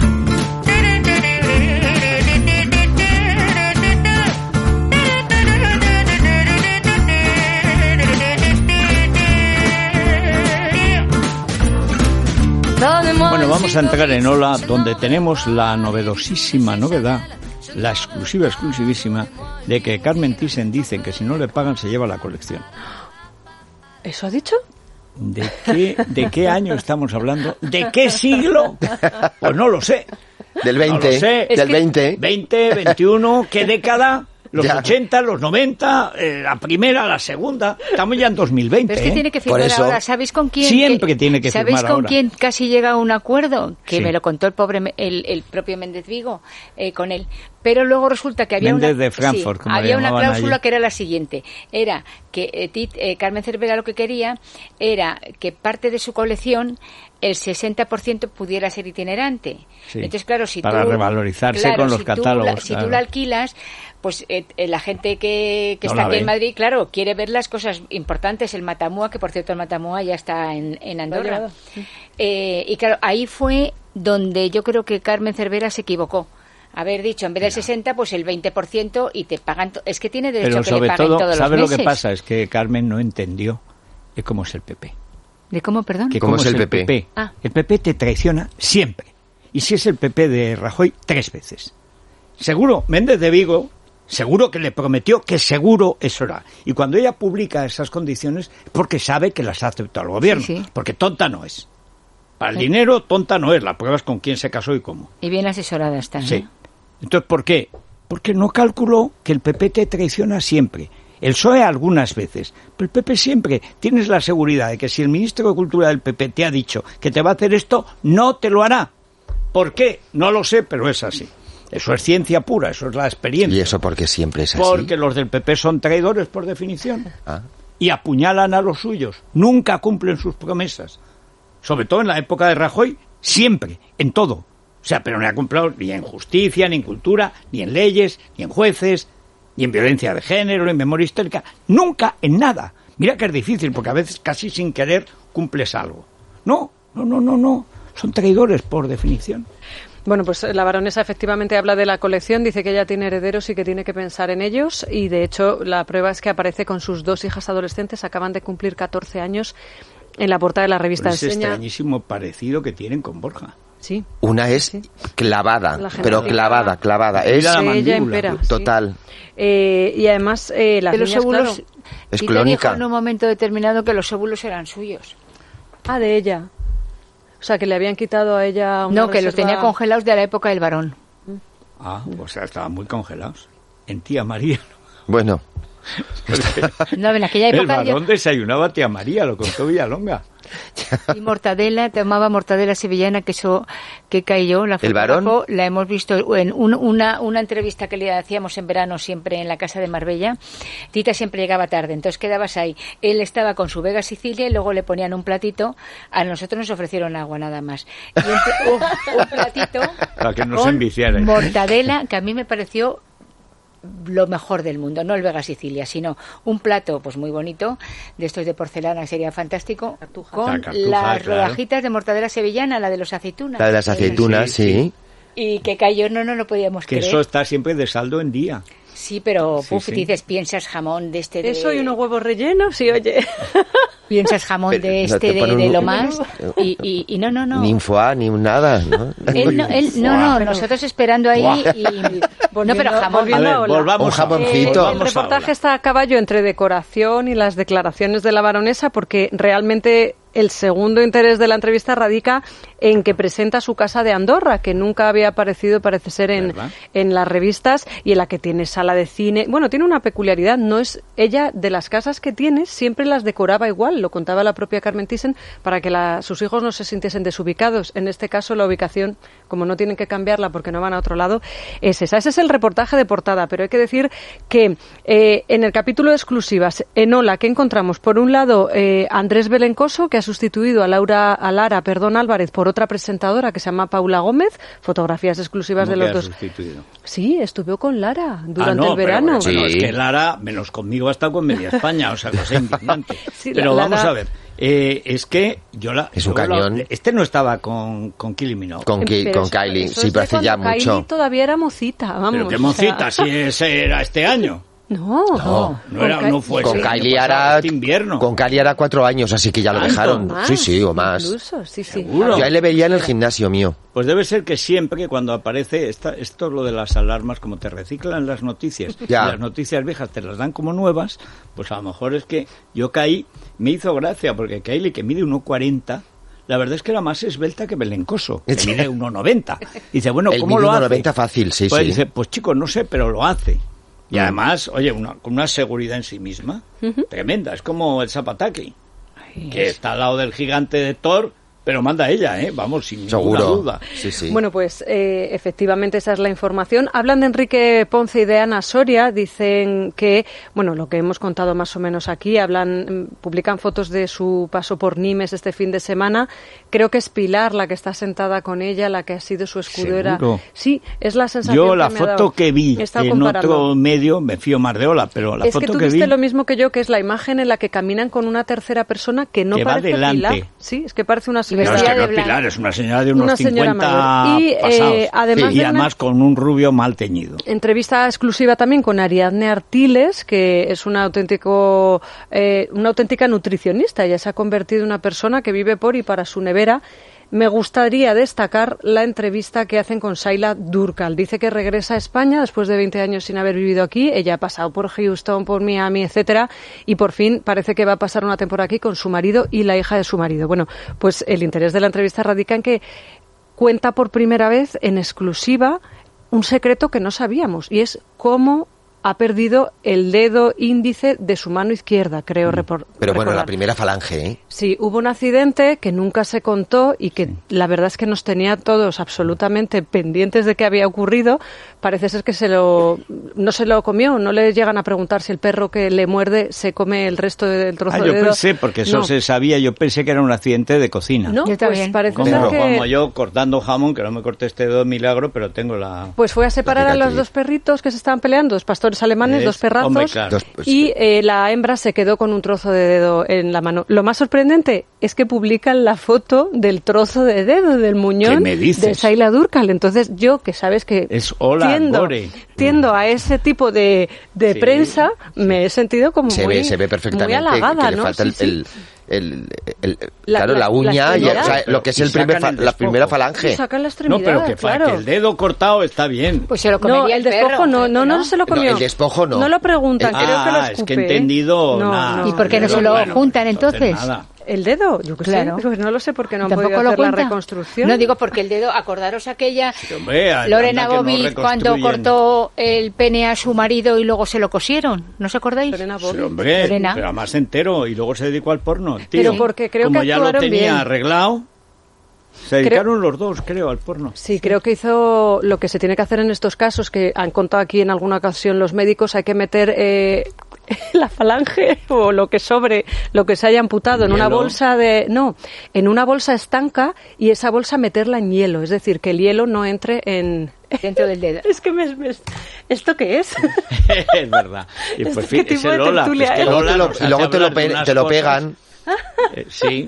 D: Bueno, vamos a entrar en Ola, donde tenemos la novedosísima novedad, la exclusiva, exclusivísima, de que Carmen Thyssen dice que si no le pagan se lleva la colección.
E: ¿Eso ha dicho?
D: ¿De qué, ¿De qué año estamos hablando? ¿De qué siglo? Pues no lo sé.
F: Del
D: No
F: veinte.
D: lo sé.
F: Del veinte.
D: veinte, veintiuno, ¿qué década? Los
F: Ya.
D: ochenta, los noventa, eh, la primera, la segunda. Estamos ya en dos mil veinte.
G: Pero es que
D: ¿eh?
G: tiene que
F: Por
G: firmar
F: eso-
G: ahora. ¿Sabéis con quién?
D: Siempre tiene que
G: ¿Sabéis
D: firmar
G: con
D: ahora.
G: quién casi llega a un acuerdo? Que
D: Sí.
G: me lo contó el pobre, Me- el, el propio Méndez Vigo eh, con él. Pero luego resulta que había
D: Méndez
G: una,
D: de Frankfurt,
G: sí,
D: como le
G: había una
D: llamaban
G: cláusula
D: allí.
G: que era la siguiente. Era que eh, Tit- eh, Carmen Cervera lo que quería era que parte de su colección el sesenta por ciento pudiera ser itinerante.
D: Sí,
G: Entonces, claro, si
D: para
G: tú,
D: revalorizarse
G: claro,
D: con los
G: si tú la-
D: catálogos,
G: si
D: claro.
G: tú la alquilas, pues eh, eh, la gente que, que
D: No
G: está
D: la
G: aquí en
D: ve.
G: Madrid, claro, quiere ver las cosas importantes. El Matamua, que por cierto el Matamua ya está en, en Andorra.
E: llegado.
G: Eh, y claro, ahí fue donde yo creo que Carmen Cervera se equivocó. Haber dicho, en vez del sesenta, pues el veinte por ciento y te pagan... to- es que tiene derecho
D: Pero
G: a que le
D: sobre
G: paguen
D: todo,
G: todos
D: ¿sabe
G: los
D: lo
G: meses.
D: que pasa? Es que Carmen no entendió de cómo es el P P.
G: ¿De cómo, perdón?
D: Que
F: ¿Cómo es el P P?
G: Ah.
D: El P P te traiciona siempre. Y si es el P P de Rajoy, tres veces. seguro, Méndez de Vigo, seguro que le prometió que seguro eso era. Y cuando ella publica esas condiciones, es porque sabe que las ha aceptado el gobierno,
G: Sí, sí.
D: porque tonta no es. Para el dinero, tonta no es, la prueba es con quién se casó y cómo.
G: Y bien asesorada está.
D: Sí.
G: ¿no?
D: Entonces, ¿por qué? Porque no calculó que el P P te traiciona siempre. El P S O E algunas veces, pero el P P siempre. Tienes la seguridad de que si el ministro de Cultura del P P te ha dicho que te va a hacer esto, no te lo hará. ¿Por qué? No lo sé, pero es así. Eso es ciencia pura, eso es la experiencia.
F: ¿Y eso porque siempre es así?
D: Porque los del P P son traidores por definición.
F: Ah.
D: Y apuñalan a los suyos. Nunca cumplen sus promesas. Sobre todo en la época de Rajoy, siempre, en todo. O sea, pero no ha cumplido ni en justicia, ni en cultura, ni en leyes, ni en jueces, ni en violencia de género, ni en memoria histórica. Nunca en nada. Mira que es difícil, porque a veces casi sin querer cumples algo. No, no, no, no, no. Son traidores por definición.
E: Bueno, pues la baronesa efectivamente habla de la colección, dice que ella tiene herederos y que tiene que pensar en ellos, y de hecho la prueba es que aparece con sus dos hijas adolescentes, acaban de cumplir catorce años, en la portada de la revista.
D: Pues ese
E: Enseña...
D: extrañísimo parecido que tienen con Borja.
E: Sí.
F: Una es
E: Sí.
F: clavada,
E: La
F: pero
E: genética.
F: clavada, clavada. Es
D: Mira la
E: Sí, ella
D: mandíbula.
E: empera, sí.
F: total.
E: Eh, y además eh, las
G: De los
E: niñas,
G: óvulos.
E: claro,
F: Es
G: Tita
F: clónica.
G: dijo en un momento determinado que los óvulos eran suyos.
E: ah, de ella. O sea, que le habían quitado a ella una
G: No, que los
E: reserva-
G: tenía congelados de la época del varón.
D: Ah, o sea, estaban muy congelados. En tía María.
F: Bueno,
G: No, en aquella
D: El
G: época yo-
D: varón desayunaba a tía María, lo contó Villalonga.
G: y mortadela, tomaba mortadela sevillana, que eso que cayó, la
F: ¿El varón?
G: fotógrafo, la hemos visto en un- una, una entrevista que le hacíamos en verano siempre en la casa de Marbella. Tita siempre llegaba tarde, entonces quedabas ahí. Él estaba con su Vega Sicilia y luego le ponían un platito. A nosotros nos ofrecieron agua nada más. Y un, pl- un- un platito
D: Para que no se
G: con
D: enviciaran.
G: mortadela, que a mí me pareció lo mejor del mundo, no el Vega Sicilia, sino un plato pues muy bonito, de estos de porcelana, sería fantástico,
E: Cartuja.
G: con
D: La cartuja,
G: las
D: claro.
G: rodajitas de mortadela sevillana, la de los aceitunas.
F: la de las aceitunas,
D: Sí,
F: sí.
D: sí.
G: Y que cayó, no, no lo podíamos
D: Que
G: creer.
D: eso está siempre de saldo en día.
G: Sí, pero
D: Sí,
G: puf,
D: sí.
G: dices, piensas jamón de este de...
E: Eso y unos huevos rellenos, y oye.
G: Piensas jamón
F: Pero
G: de
F: no
G: este
F: te
G: de,
F: pone
G: de
F: un-
G: lo más y, y, y no, no, no.
F: Ni un foie, ni un nada, ¿no?
G: Él no, él, no, no,
E: Pero-
G: nosotros esperando ahí
D: Buah.
G: y... No,
E: Volviendo-
G: pero jamón.
D: A
E: volviendo
D: ver,
E: a Ola.
D: volvamos
F: Un
D: a-
F: jamoncito.
E: Eh,
F: Vamos
E: el
D: a
E: reportaje
D: Ola.
E: está a caballo entre decoración y las declaraciones de la baronesa, porque realmente el segundo interés de la entrevista radica en que presenta su casa de Andorra, que nunca había aparecido, parece ser, en,
D: ¿Verdad?
E: en las revistas, y en la que tiene sala de cine. Bueno, tiene una peculiaridad, no es ella, de las casas que tiene, siempre las decoraba igual, lo contaba la propia Carmen Thyssen, para que la- sus hijos no se sintiesen desubicados. En este caso, la ubicación, como no tienen que cambiarla porque no van a otro lado, es esa. Ese es el reportaje de portada, pero hay que decir que eh, en el capítulo de exclusivas, en Ola, que encontramos, por un lado, eh, Andrés Belencoso, que ha sustituido a Laura, a Lara, perdón, Álvarez, por otra presentadora que se llama Paula Gómez, fotografías exclusivas de
D: ¿Cómo
E: los
D: que ha
E: dos.
D: sustituido?
E: Sí, estuvo con Lara durante
D: Ah, no,
E: el verano.
D: Pero, bueno,
F: Sí.
D: es que Lara, menos conmigo, ha estado con media España, o sea, cosa indignante.
E: Sí,
D: pero
E: la-
D: vamos
E: Lara-
D: a ver, eh, es que yo la...
F: Es un
D: yo la-
F: cañón.
D: este no estaba con, con Kylie Minogue.
F: Con, Ki-
E: Pero
F: con
E: eso-
F: Kylie,
E: eso
F: sí,
E: es
F: pero
E: de
F: hace ya
E: cuando Kylie
F: mucho.
E: todavía era mocita, vamos.
D: Pero qué
E: o
D: mocita,
E: sea-
D: si ese era este año.
E: No,
D: No, no, era,
E: Con
D: no
E: Ky-
D: fue
F: Con
D: ese año
F: Kylie
D: pasado,
F: hará,
D: este invierno.
F: con Kylie hará cuatro años, así que ya lo
D: ¿Tanto?
F: dejaron.
E: Más,
F: Sí, sí, o más.
E: Incluso, sí, sí.
D: Seguro.
F: Yo a él le veía en el gimnasio mío.
D: Pues debe ser que siempre cuando aparece esta, esto es lo de las alarmas, como te reciclan las noticias,
F: Ya.
D: y las noticias viejas te las dan como nuevas, pues a lo mejor es que yo caí, me hizo gracia, porque Kylie, que mide uno cuarenta, la verdad es que era más esbelta que Belencoso, que mide uno noventa. Dice, bueno,
F: Él
D: ¿cómo
F: mide
D: lo
F: uno
D: hace?
F: noventa fácil, sí,
D: Pues
F: sí.
D: dice, pues chicos, no sé, pero lo hace. Y
F: Mm.
D: además, oye, una, con una seguridad en sí misma tremenda. Es como el Zapataki, que está al lado del gigante de Thor, pero manda ella, ¿eh? Vamos, sin ninguna
F: Seguro.
D: duda.
F: Sí, sí.
E: Bueno, pues eh, efectivamente esa es la información. Hablan de Enrique Ponce y de Ana Soria. Dicen que, bueno, lo que hemos contado más o menos aquí, hablan, mm, publican fotos de su paso por Nimes este fin de semana. Creo que es Pilar la que está sentada con ella, la que ha sido su escudera.
D: ¿Seguro?
E: Sí, es la sensación
D: Yo
E: que
D: la
E: me ha
D: foto
E: dado.
D: que vi
E: He estado
D: en
E: comparando.
D: otro medio, me fío más de Ola, pero la
E: es
D: foto
E: que tú
D: que
E: viste
D: vi...
E: lo mismo que yo, que es la imagen en la que caminan con una tercera persona que no
D: Que va
E: parece
D: delante.
E: Pilar. Sí, es que parece una
D: No,
E: señora.
D: es que no
G: de
D: es
G: blanco.
D: Pilar, es una señora de unos
E: Una señora
D: cincuenta
E: mayor. Y, eh,
D: pasados.
E: además
D: y
E: de una-
D: además con un rubio mal teñido.
E: Entrevista exclusiva también con Ariadne Artiles, que es una auténtico, eh, una auténtica nutricionista. Ella se ha convertido en una persona que vive por y para su nevera. me gustaría destacar la entrevista que hacen con Saila Durkal. Dice que regresa a España después de veinte años sin haber vivido aquí. Ella ha pasado por Houston, por Miami, etcétera, y por fin parece que va a pasar una temporada aquí con su marido y la hija de su marido. Bueno, pues el interés de la entrevista radica en que cuenta por primera vez en exclusiva un secreto que no sabíamos, y es cómo ha perdido el dedo índice de su mano izquierda, creo repor-
F: Pero bueno,
E: recordar.
F: la primera falange, ¿eh?
E: Sí, hubo un accidente que nunca se contó y que la verdad es que nos tenía todos absolutamente pendientes de qué había ocurrido. Parece ser que se lo, no se lo comió, no le llegan a preguntar si el perro que le muerde se come el resto del trozo
D: Ah,
E: de
D: yo
E: dedo.
D: pensé, porque eso
E: No.
D: se sabía, yo pensé que era un accidente de cocina.
E: No,
G: Yo
E: pues
G: también.
E: parece
D: Como,
E: ser que...
D: como yo cortando jamón, que no me corté este dedo de milagro, pero tengo la...
E: Pues fue a separar a los
F: cicatriz.
E: dos perritos que se estaban peleando, dos pastores alemanes,
D: Es-
E: dos perrazos,
D: hombre, claro.
F: Dos- pues,
E: y eh, la hembra se quedó con un trozo de dedo en la mano. Lo más sorprendente es que publican la foto del trozo de dedo, del muñón
D: ¿Qué me dices?
E: de Saila Durkal. Entonces yo, que sabes que
D: Es hola,
E: tiendo,
D: Gore.
E: tiendo a ese tipo de, de
D: Sí,
E: prensa, me he sentido como
F: se
E: muy,
F: ve, se ve
E: muy
F: perfectamente
E: halagada,
F: que le
E: ¿no?
F: falta el,
E: Sí, sí.
F: el, el- el-
E: La-
F: claro, la,
E: la-
F: uña,
E: la
F: y, o sea,
E: extremidad.
F: lo que es
D: Y
F: el primer
D: sacan
F: fa-
D: el
F: la primera
D: despojo.
F: falange.
E: Y sacan la
D: No,
E: extremidad,
D: pero que, fa-
E: claro.
D: que el dedo cortado está bien.
G: Pues se lo comería
E: No, el despojo
G: perro,
E: no, no, no,
G: ¿no?
E: se lo
F: No,
E: comió.
F: el despojo no.
E: No lo preguntan,
F: El-
E: creo que lo
D: Ah,
E: escupe.
D: es que he entendido
E: No,
D: nada.
E: no.
G: ¿Y por qué no
D: Pero
G: se lo
D: bueno,
G: juntan entonces?
D: nada.
E: ¿El dedo? Yo qué
G: Claro.
E: sé. Pues no lo sé porque no han
G: ¿Tampoco
E: podido
G: lo
E: hacer la
G: cuenta?
E: reconstrucción.
G: No digo porque el dedo, acordaros aquella
D: Sí, hombre, anda
G: Lorena
D: que no
G: Bobbitt cuando
D: reconstruyen.
G: cortó el pene a su marido y luego se lo cosieron. ¿No os acordáis?
E: Lorena
D: Sí,
E: Bobbitt.
D: hombre,
G: Lorena.
D: pero además entero y luego se dedicó al porno. el tío.
E: Pero porque creo
D: Como
E: que
D: ya lo
E: actuaron
D: tenía
E: bien.
D: arreglado, se dedicaron los dos, creo, al porno.
E: Sí, creo que hizo lo que se tiene que hacer en estos casos, que han contado aquí en alguna ocasión los médicos, hay que meter eh, la falange o lo que sobre, lo que se haya amputado en una
D: Hielo.
E: bolsa de... No, en una bolsa estanca y esa bolsa meterla en hielo, es decir, que el hielo no entre en...
G: Dentro del dedo.
E: Es que me... me- ¿Esto qué es?
D: Es verdad. Y
E: Este
D: pues
E: qué
D: fin,
E: tipo
D: ese
E: de
D: Lola,
E: tertulia
D: es que
E: es.
F: Y luego
D: Lola
F: te lo,
D: nos
F: y
D: hace
F: luego te lo,
D: hablar de
F: pe-
D: unas
F: te lo
D: cosas.
F: pegan.
D: Eh, sí.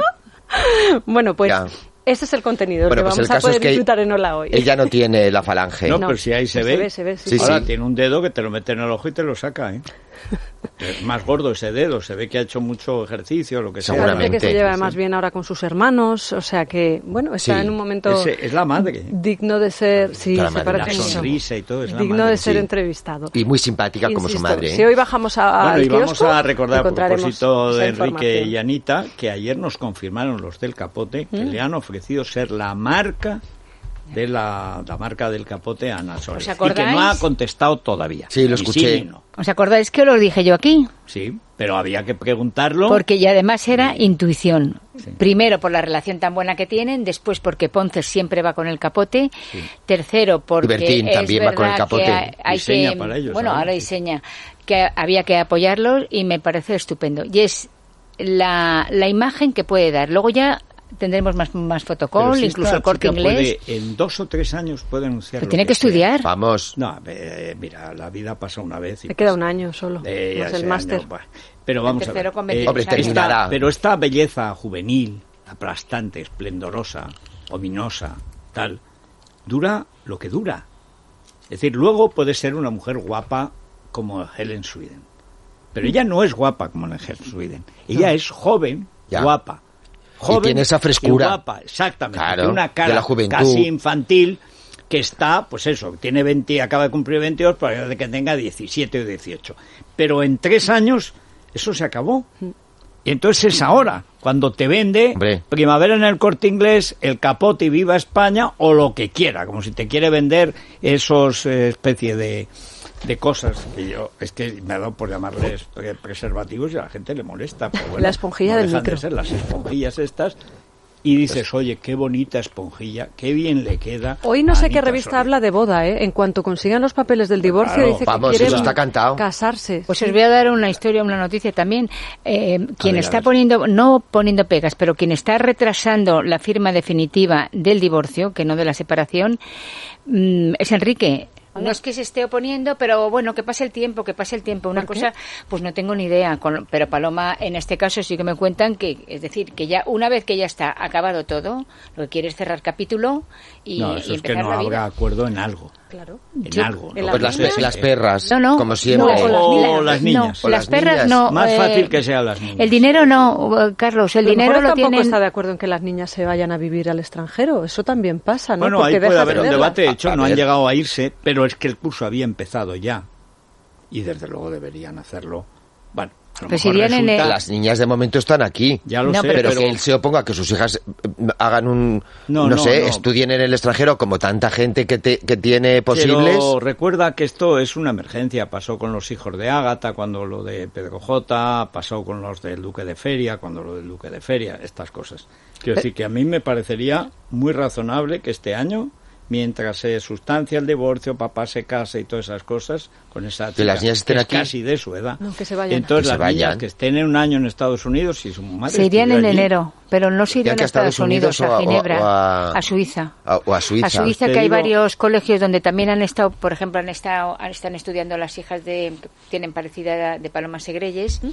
E: Bueno, pues
F: Ya.
E: ese es el contenido
F: Bueno,
E: que
F: pues el
E: vamos a
F: caso
E: poder
F: es que
E: disfrutar en Ola hoy.
F: Ella no tiene la falange.
D: No,
E: No,
D: pero si ahí se,
E: se
D: ve.
E: ve, se ve, sí,
F: Sí,
D: Ahora
F: sí.
D: tiene un dedo que te lo mete en el ojo y te lo saca, ¿eh? Es más gordo ese dedo, se ve que ha hecho mucho ejercicio, lo que sea.
F: Seguramente.
E: Parece que se lleva
F: Sí.
E: más bien ahora con sus hermanos, o sea que, bueno, está
F: Sí.
E: en un momento
D: Ese- es la madre.
E: digno de ser, sí,
F: La
E: se
F: madre,
E: parece
D: La
E: mucho.
D: sonrisa y todo, es la
E: digno
D: madre.
E: de ser
F: sí.
E: entrevistado.
F: Y muy simpática como su
E: Insisto,
F: madre. ¿eh?
E: Si hoy bajamos a,
D: Bueno,
E: al
D: y vamos
E: kiosco,
D: a recordar a
E: encontraremos
D: propósito
E: esa
D: de Enrique
E: información.
D: y Anita que ayer nos confirmaron los del Capote que le han ofrecido ser la marca de la, la marca del Capote a Ana Soler.
G: ¿Os
D: Y que
G: acordáis?
D: no ha contestado todavía.
F: Sí, lo
D: Ni
F: escuché.
D: sí ni no.
G: ¿Os acordáis que lo dije yo aquí?
D: Sí, pero había que preguntarlo.
G: Porque y además era intuición. Primero por la relación tan buena que tienen, después porque Ponce siempre va con el Capote, tercero porque
F: Bertín
G: es
F: también va con el
G: verdad
F: Capote.
G: que hay, hay
D: Diseña
G: que
D: para ellos,
G: bueno,
D: ahora.
G: ahora diseña que había que apoyarlos y me parece estupendo. Y es la, la imagen que puede dar. Luego ya tendremos más más
D: Pero
G: fotocall,
D: si
G: incluso
D: esta
G: el Corte
D: chica
G: Inglés.
D: puede, en dos o tres años puede anunciar.
G: Pero
D: lo
G: tiene que
D: sea.
G: estudiar.
F: Vamos.
D: No, eh, mira, la vida pasa una vez. Y
E: Le queda
D: pasa.
E: un año solo,
D: Eh, ya
E: más
D: ese
E: el
D: año,
E: máster.
D: bueno. Pero vamos a
G: tercero
D: ver.
G: con veintitrés
F: Hombre,
G: años.
F: terminará.
D: esta- pero esta belleza juvenil, aplastante, esplendorosa, ominosa, tal, dura lo que dura. Es decir, luego puede ser una mujer guapa como Helen Sweden. Pero ella no es guapa como Helen Sweden. Ella es joven,
F: Ya.
D: guapa. Joven
F: tiene esa frescura.
D: y guapa, exactamente.
F: Claro,
D: Tiene una
F: de
D: cara
F: la juventud.
D: casi infantil que está, pues eso, tiene veinte, acaba de cumplir veintidós, para que tenga diecisiete o dieciocho. Pero en tres años eso se acabó. Y entonces es ahora, cuando te vende
F: Hombre.
D: Primavera en el Corte Inglés, el Capote y Viva España, o lo que quiera, como si te quiere vender esos eh, especie de, de cosas que yo, es que me ha dado por llamarles pre- preservativos y a la gente le molesta. Pero bueno,
E: La esponjilla
D: no
E: del
D: dejan de
E: micro.
D: ser las esponjillas estas. Y dices, oye, qué bonita esponjilla, qué bien le queda.
E: Hoy no
D: a
E: sé qué
D: Anita
E: revista
D: Soler.
E: habla de boda, ¿eh? En cuanto consigan los papeles del divorcio,
D: Claro,
E: dice
F: vamos,
E: que quieren
F: eso está cantado.
E: casarse.
G: Pues os voy a dar una historia, una noticia también. Eh, quien
D: ver, a
G: está
D: ver.
G: poniendo, no poniendo pegas, pero quien está retrasando la firma definitiva del divorcio, que no de la separación, mm, es Enrique. No es que se esté oponiendo, pero bueno, que pase el tiempo, que pase el tiempo. Una cosa, pues no tengo ni idea. Con, pero Paloma, en este caso sí que me cuentan que, es decir, que ya una vez que ya está acabado todo, lo que quiere es cerrar capítulo y,
D: No, eso
G: y
D: es que
G: empezar
D: no
G: la
D: habrá
G: vida.
D: acuerdo en algo.
E: Claro.
D: En
G: Yo-
D: algo.
E: en
D: ¿no?
E: la
F: Pues las,
E: niñas?
F: las perras,
G: No, no.
F: como siempre.
G: No,
D: O
G: la-
D: las niñas.
G: No,
F: O
G: las
F: las
G: perras
F: niñas.
G: no.
D: Más
G: eh,
D: fácil que sean las niñas.
G: El dinero no, eh, Carlos, el
E: A lo
G: dinero
E: mejor
G: lo
E: tampoco
G: tienen...
E: está de acuerdo en que las niñas se vayan a vivir al extranjero. Eso también pasa, ¿no?
D: Bueno,
E: Porque
D: ahí puede
E: dejas
D: haber
E: de
D: un
E: verlas.
D: debate. De hecho,
F: A- a
D: no han
F: ver.
D: llegado a irse, pero es que el curso había empezado ya. Y desde luego deberían hacerlo. Bueno, a lo
G: Pues
D: mejor
G: irían en
D: resulta-
G: el-
F: Las niñas de momento están aquí.
D: Ya lo
G: No,
D: sé,
G: pero
F: Pero,
D: pero,
F: que él se oponga a que sus hijas eh, hagan un,
D: No,
F: no,
D: no,
F: sé,
D: no.
F: estudien en el extranjero como tanta gente que, te- que tiene posibles.
D: Pero recuerda que esto es una emergencia. Pasó con los hijos de Ágata, cuando lo de Pedro J, pasó con los del Duque de Feria, cuando lo del Duque de Feria, estas cosas. Quiero decir que a mí me parecería muy razonable que este año, mientras se sustancia el divorcio, papá se casa y todas esas cosas, con esa
F: Que
D: chica
F: las niñas estén
D: que es
F: aquí.
D: casi de su edad.
E: No, que se vayan.
D: Entonces
F: Que se
D: las niñas
F: vayan.
D: que estén en un año en Estados Unidos y su madre
G: Se irían en
D: estudió allí.
G: enero, pero no se irían
F: que
G: a
F: a Estados
G: Estados Unidos,
F: Unidos o
G: a
F: a-
G: Ginebra,
F: o a-
G: a Suiza.
F: A- o a Suiza.
G: A Suiza,
D: Te
G: que hay
D: digo-
G: varios colegios donde también han estado, por ejemplo, han estado, han- están estudiando las hijas de, que tienen parecida edad de Paloma Segreyes,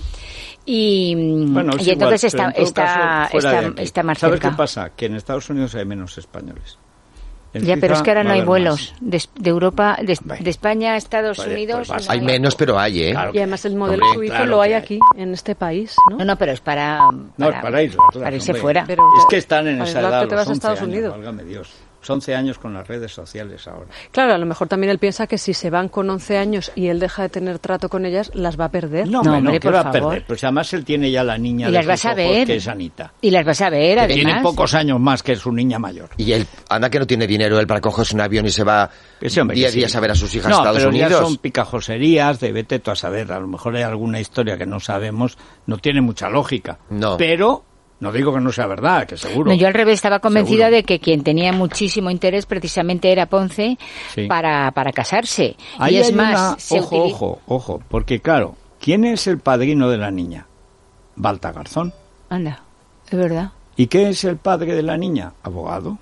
G: y,
D: Bueno, es
G: y
D: igual,
G: entonces
D: pero
G: está,
D: en todo
G: está,
D: caso, fuera
G: está,
D: de aquí.
G: está más
D: ¿Sabes
G: cerca.
D: qué pasa? Que en Estados Unidos hay menos españoles. En
G: Ya, pero
D: Suiza
G: es que ahora no
D: va a
G: hay
D: haber
G: vuelos
D: más.
G: de, de Europa, de,
D: Bueno.
G: de España a Estados
D: Pues-
G: Unidos.
D: pues vas
G: no
F: Hay menos, pero hay, ¿eh?
D: Claro.
E: Y además el modelo
D: Hombre,
E: suizo
D: claro
E: lo hay
D: que hay.
E: aquí, en este país, ¿no?
G: No, no, pero es para,
D: No, es para irse,
G: para irse
D: hombre.
G: fuera.
E: Pero-
D: Es que están en
E: Para
D: esa
E: aislarte
D: edad,
E: te
D: los
E: vas a
D: once
E: Estados
D: años,
E: Unidos.
D: válgame Dios. once años con las redes sociales ahora.
E: Claro, a lo mejor también él piensa que si se van con once años y él deja de tener trato con ellas, las va a perder.
G: No,
D: hombre,
G: hombre,
D: ¿qué
G: por
D: va a
G: favor.
D: perder? Pues además él tiene ya la niña
G: Y
D: de
G: las vas
D: sus
G: a
D: ojos,
G: ver.
D: que es Anita.
G: Y las vas a ver,
D: Que
G: además.
D: tiene pocos años más que su niña mayor.
F: Y él, anda que no tiene dinero él para cogerse un avión y se va
D: Ese hombre que
F: diez
D: sí.
F: días a ver a sus hijas
D: no,
F: a Estados
D: pero
F: Unidos.
D: ya son picajoserías de vete tú a saber. A lo mejor hay alguna historia que no sabemos, no tiene mucha lógica.
F: No.
D: Pero no digo que no sea verdad, que seguro.
G: No, yo al revés estaba convencida
D: Seguro.
G: de que quien tenía muchísimo interés precisamente era Ponce
D: Sí.
G: para, para casarse.
D: Ahí
G: y es
D: hay
G: más,
D: una-
G: se
D: ojo,
G: utili-
D: ojo, ojo, porque claro, ¿quién es el padrino de la niña? Balta Garzón.
G: Anda, es verdad.
D: ¿Y qué es el padre de la niña? Abogado.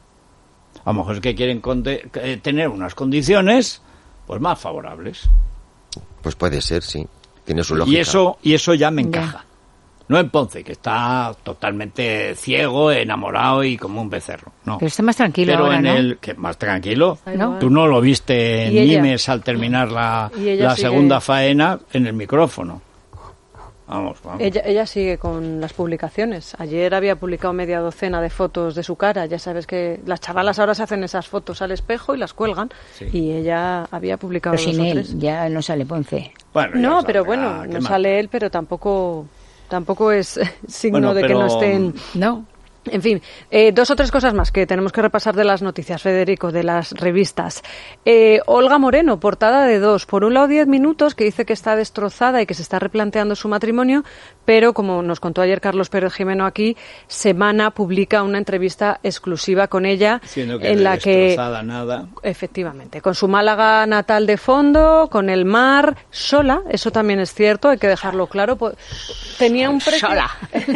D: A lo mejor es que quieren conde- eh, tener unas condiciones pues más favorables.
F: Pues puede ser, sí. Tiene su lógica.
D: Y eso, y eso ya me
G: Ya.
D: encaja. No en Ponce, que está totalmente ciego, enamorado y como un becerro. No.
G: Pero está más tranquilo
D: Pero
G: ahora,
D: en
G: ¿no?
D: el que más tranquilo.
E: ¿No?
D: Tú no lo viste en
E: ¿Y ella?
D: Nimes al terminar la,
E: Y ella
D: la
E: sigue-
D: segunda faena en el micrófono. Vamos, vamos.
E: Ella, ella sigue con las publicaciones. Ayer había publicado media docena de fotos de su cara. Ya sabes que las chavalas ahora se hacen esas fotos al espejo y las cuelgan.
D: Sí.
E: Y ella había publicado
G: Pero sin
E: dos o
G: él,
E: tres.
G: ya no sale Ponce.
D: Bueno, ya
E: No, pero
D: saldrá,
E: bueno,
D: ¿qué
E: no
D: más?
E: sale él, pero tampoco tampoco es signo
D: Bueno,
E: de que
D: pero-
E: no estén.
G: No.
E: En fin, eh, dos o tres cosas más que tenemos que repasar de las noticias, Federico, de las revistas. Eh, Olga Moreno, portada de dos. Por un lado, diez minutos, que dice que está destrozada y que se está replanteando su matrimonio, pero como nos contó ayer Carlos Pérez Jimeno aquí, Semana publica una entrevista exclusiva con ella
D: Diciendo que
E: en
D: de
E: la que
D: destrozada nada.
E: efectivamente, con su Málaga natal de fondo, con el mar, sola, eso también es cierto, hay que dejarlo claro. po- Tenía un precio.
G: Sola.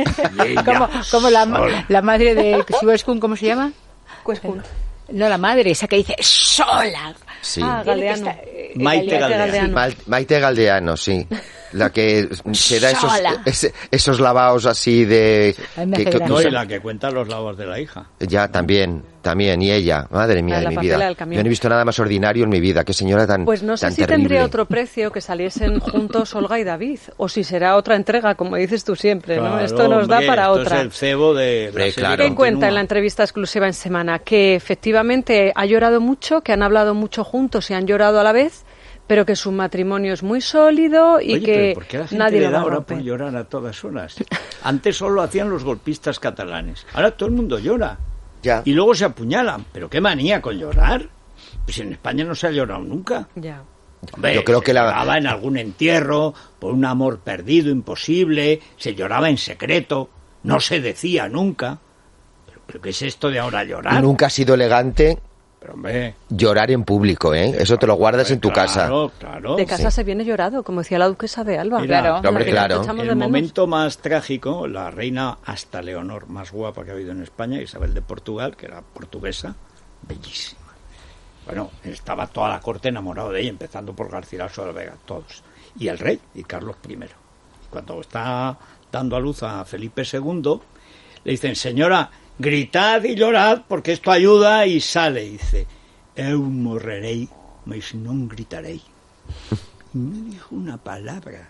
D: Y ella,
G: como como la,
D: sola.
G: la madre de Siweskun, ¿cómo se llama?
E: Cuescun.
G: No, la madre, esa que dice sola.
F: Sí.
E: Ah,
G: Tiene que
E: Galeano.
G: estar- eh,
D: Maite
G: Galeano.
D: Galdeano.
F: Mal- Maite Galdeano, sí. La que se da esos,
G: Sola.
F: ese- esos lavaos así de...
G: Ay, me hace
F: que- que-
G: gracia.
D: No,
F: que-
D: y la que cuenta los lavos de la hija.
F: Ya, también, también. Y ella, madre mía
E: La de
F: de
E: la
F: mi
E: parcela
F: vida.
E: del camión.
F: Yo no he visto nada más ordinario en mi vida. Qué señora tan
E: Pues no sé
F: tan
E: si
F: terrible.
E: tendría otro precio que saliesen juntos Olga y David, o si será otra entrega, como dices tú siempre, ¿no?
D: Claro,
E: Esto nos da
D: hombre,
E: para
D: esto
E: otra.
D: Es el cebo de la
F: Hombre,
D: serie
F: claro.
E: ¿Qué
D: continúa.
E: cuenta en la entrevista exclusiva en Semana? Que efectivamente ha llorado mucho, que han hablado mucho juntos y han llorado a la vez, pero que su matrimonio es muy sólido y
D: Oye,
E: que
D: pero ¿por qué la gente
E: nadie
D: le
E: lo
D: da
E: va a
D: ahora
E: romper?
D: por llorar a todas horas? Antes solo hacían los golpistas catalanes. Ahora todo el mundo llora.
F: Ya.
D: Y luego se apuñalan. ¿Pero qué manía con llorar? Pues en España no se ha llorado nunca.
E: Ya.
D: Hombre,
F: Yo creo
D: se
F: que la-
D: lloraba en algún entierro, por un amor perdido, imposible. Se lloraba en secreto. No se decía nunca. ¿Pero, pero qué es esto de ahora llorar?
F: Nunca ha sido elegante
D: Pero, hombre,
F: llorar en público, ¿eh? Eso te lo guardas en tu casa.
D: Claro, claro.
E: De casa se viene llorado, como decía la duquesa de Alba.
D: Mira,
G: Claro.
F: Hombre,
E: Que
F: claro.
E: echamos de
D: El
E: menos.
D: momento más trágico, la reina hasta Leonor más guapa que ha habido en España, Isabel de Portugal, que era portuguesa, bellísima. Bueno, estaba toda la corte enamorado de ella, empezando por Garcilaso de la Vega, todos. Y el rey, y Carlos primero. Cuando está dando a luz a Felipe segundo, le dicen, señora, gritad y llorad porque esto ayuda, y sale, y dice, eu morrerei, mas non gritarei. Y no dijo una palabra.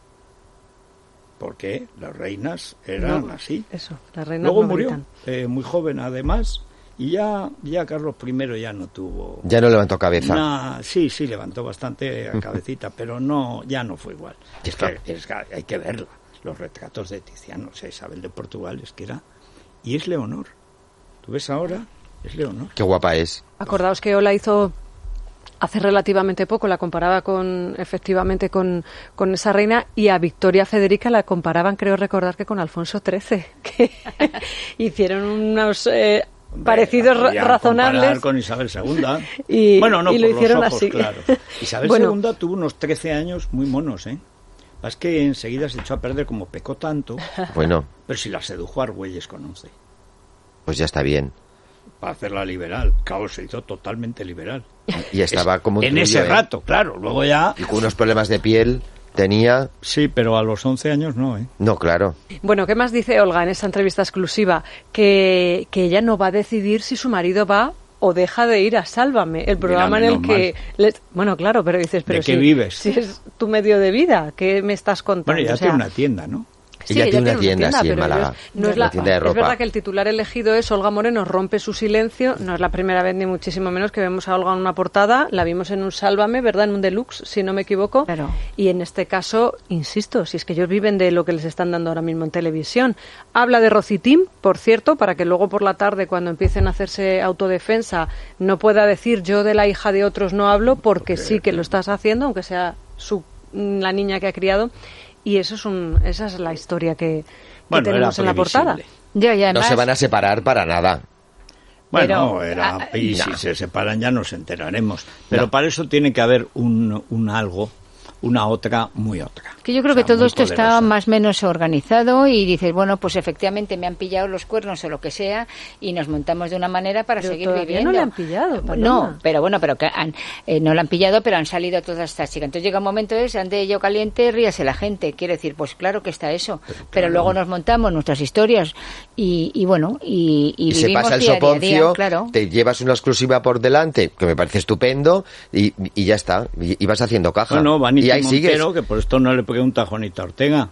D: Porque las reinas eran
E: No,
D: así.
E: Eso, las reinas
D: Luego
E: no
D: murió,
E: gritan.
D: eh, muy joven además, y ya, ya Carlos primero ya no tuvo...
F: Ya no levantó cabeza.
D: Una- sí, sí, levantó bastante a cabecita, pero no, ya no fue igual.
F: Ya
D: Es
F: está.
D: que, es que hay que verla. Los retratos de Tiziano, o sea, Isabel de Portugal, es que era... Y es Leonor. Tú ves ahora, es Leonor.
F: Qué guapa es.
E: Acordaos que Ola hizo hace relativamente poco, la comparaba con, efectivamente, con, con esa reina, y a Victoria Federica la comparaban, creo recordar, que con Alfonso trece, que hicieron unos eh,
D: Hombre,
E: parecidos
D: la
E: ra-
D: podían
E: razonables.
D: comparar con Isabel segunda.
E: Y-
D: bueno, no,
E: y lo
D: por
E: hicieron
D: los ojos,
E: así.
D: claro. Isabel
E: Bueno.
D: segunda tuvo unos trece años muy monos, ¿eh? Es que enseguida se echó a perder como pecó tanto,
F: Bueno,
D: pero si la sedujo a Argüelles con once.
F: pues ya está bien.
D: Para hacerla liberal. Claro, se hizo totalmente liberal.
F: Y estaba como un
D: En
F: trullo,
D: ese
F: ¿eh?
D: rato, claro. Luego ya...
F: Y con unos problemas de piel tenía...
D: Sí, pero a los once años no, ¿eh?
F: No, claro.
E: Bueno, ¿qué más dice Olga en esa entrevista exclusiva? Que, que ella no va a decidir si su marido va o deja de ir a Sálvame, el programa
D: Mira,
E: en el
D: menos
E: que... les- bueno, claro, pero dices, pero
D: ¿De qué
E: si,
D: vives?
E: si es tu medio de vida, ¿qué me estás contando?
D: Bueno, ya
E: O sea,
D: tiene una tienda, ¿no?
E: Sí,
F: Ella tiene una tienda, sí, en
E: pero
F: Málaga.
E: no es- no es
F: Una
E: la-
F: tienda de
E: es
F: ropa.
E: verdad que el titular elegido es Olga Moreno rompe su silencio. No es la primera vez ni muchísimo menos que vemos a Olga en una portada. La vimos en un Sálvame, ¿verdad? En un deluxe, si no me equivoco.
G: Claro.
E: Y en este caso, insisto, si es que ellos viven de lo que les están dando ahora mismo en televisión. Habla de Rocitín, por cierto, para que luego por la tarde, cuando empiecen a hacerse autodefensa, no pueda decir yo de la hija de otros no hablo, porque sí que lo estás haciendo, aunque sea su, la niña que ha criado. Y eso es un, esa es la historia que, que
D: Bueno,
E: tenemos
D: era
E: en la portada.
D: previsible.
G: Ya, y
F: No
G: además,
F: se van a separar para nada.
D: Bueno,
G: Pero,
D: era,
G: ah,
D: y
F: no.
D: si se separan ya nos enteraremos. Pero
F: No.
D: para eso tiene que haber un, un algo, una otra, muy otra.
G: que yo creo
D: O sea,
G: que todo
D: muy
G: esto está
D: poderosa.
G: más o menos organizado y dices, bueno, pues efectivamente me han pillado los cuernos o lo que sea y nos montamos de una manera para
E: Pero
G: seguir
E: todavía
G: viviendo.
E: no le han pillado, Paloma.
G: No, pero bueno, pero que han, eh, no la han pillado, pero han salido todas estas chicas. Entonces llega un momento de ande ello caliente, ríase la gente. Quiere decir, pues claro que está eso. Pero, luego nos montamos nuestras historias y, y bueno, y, y,
F: Y se
G: vivimos
F: pasa el
G: día a día,
F: soponcio,
G: día, claro.
F: te llevas una exclusiva por delante, que me parece estupendo, y, y ya está. Y, y vas haciendo caja.
D: Bueno, Vanity
F: y ahí sigues.
D: Montero, que por esto no le pregunta a Juanita Ortega,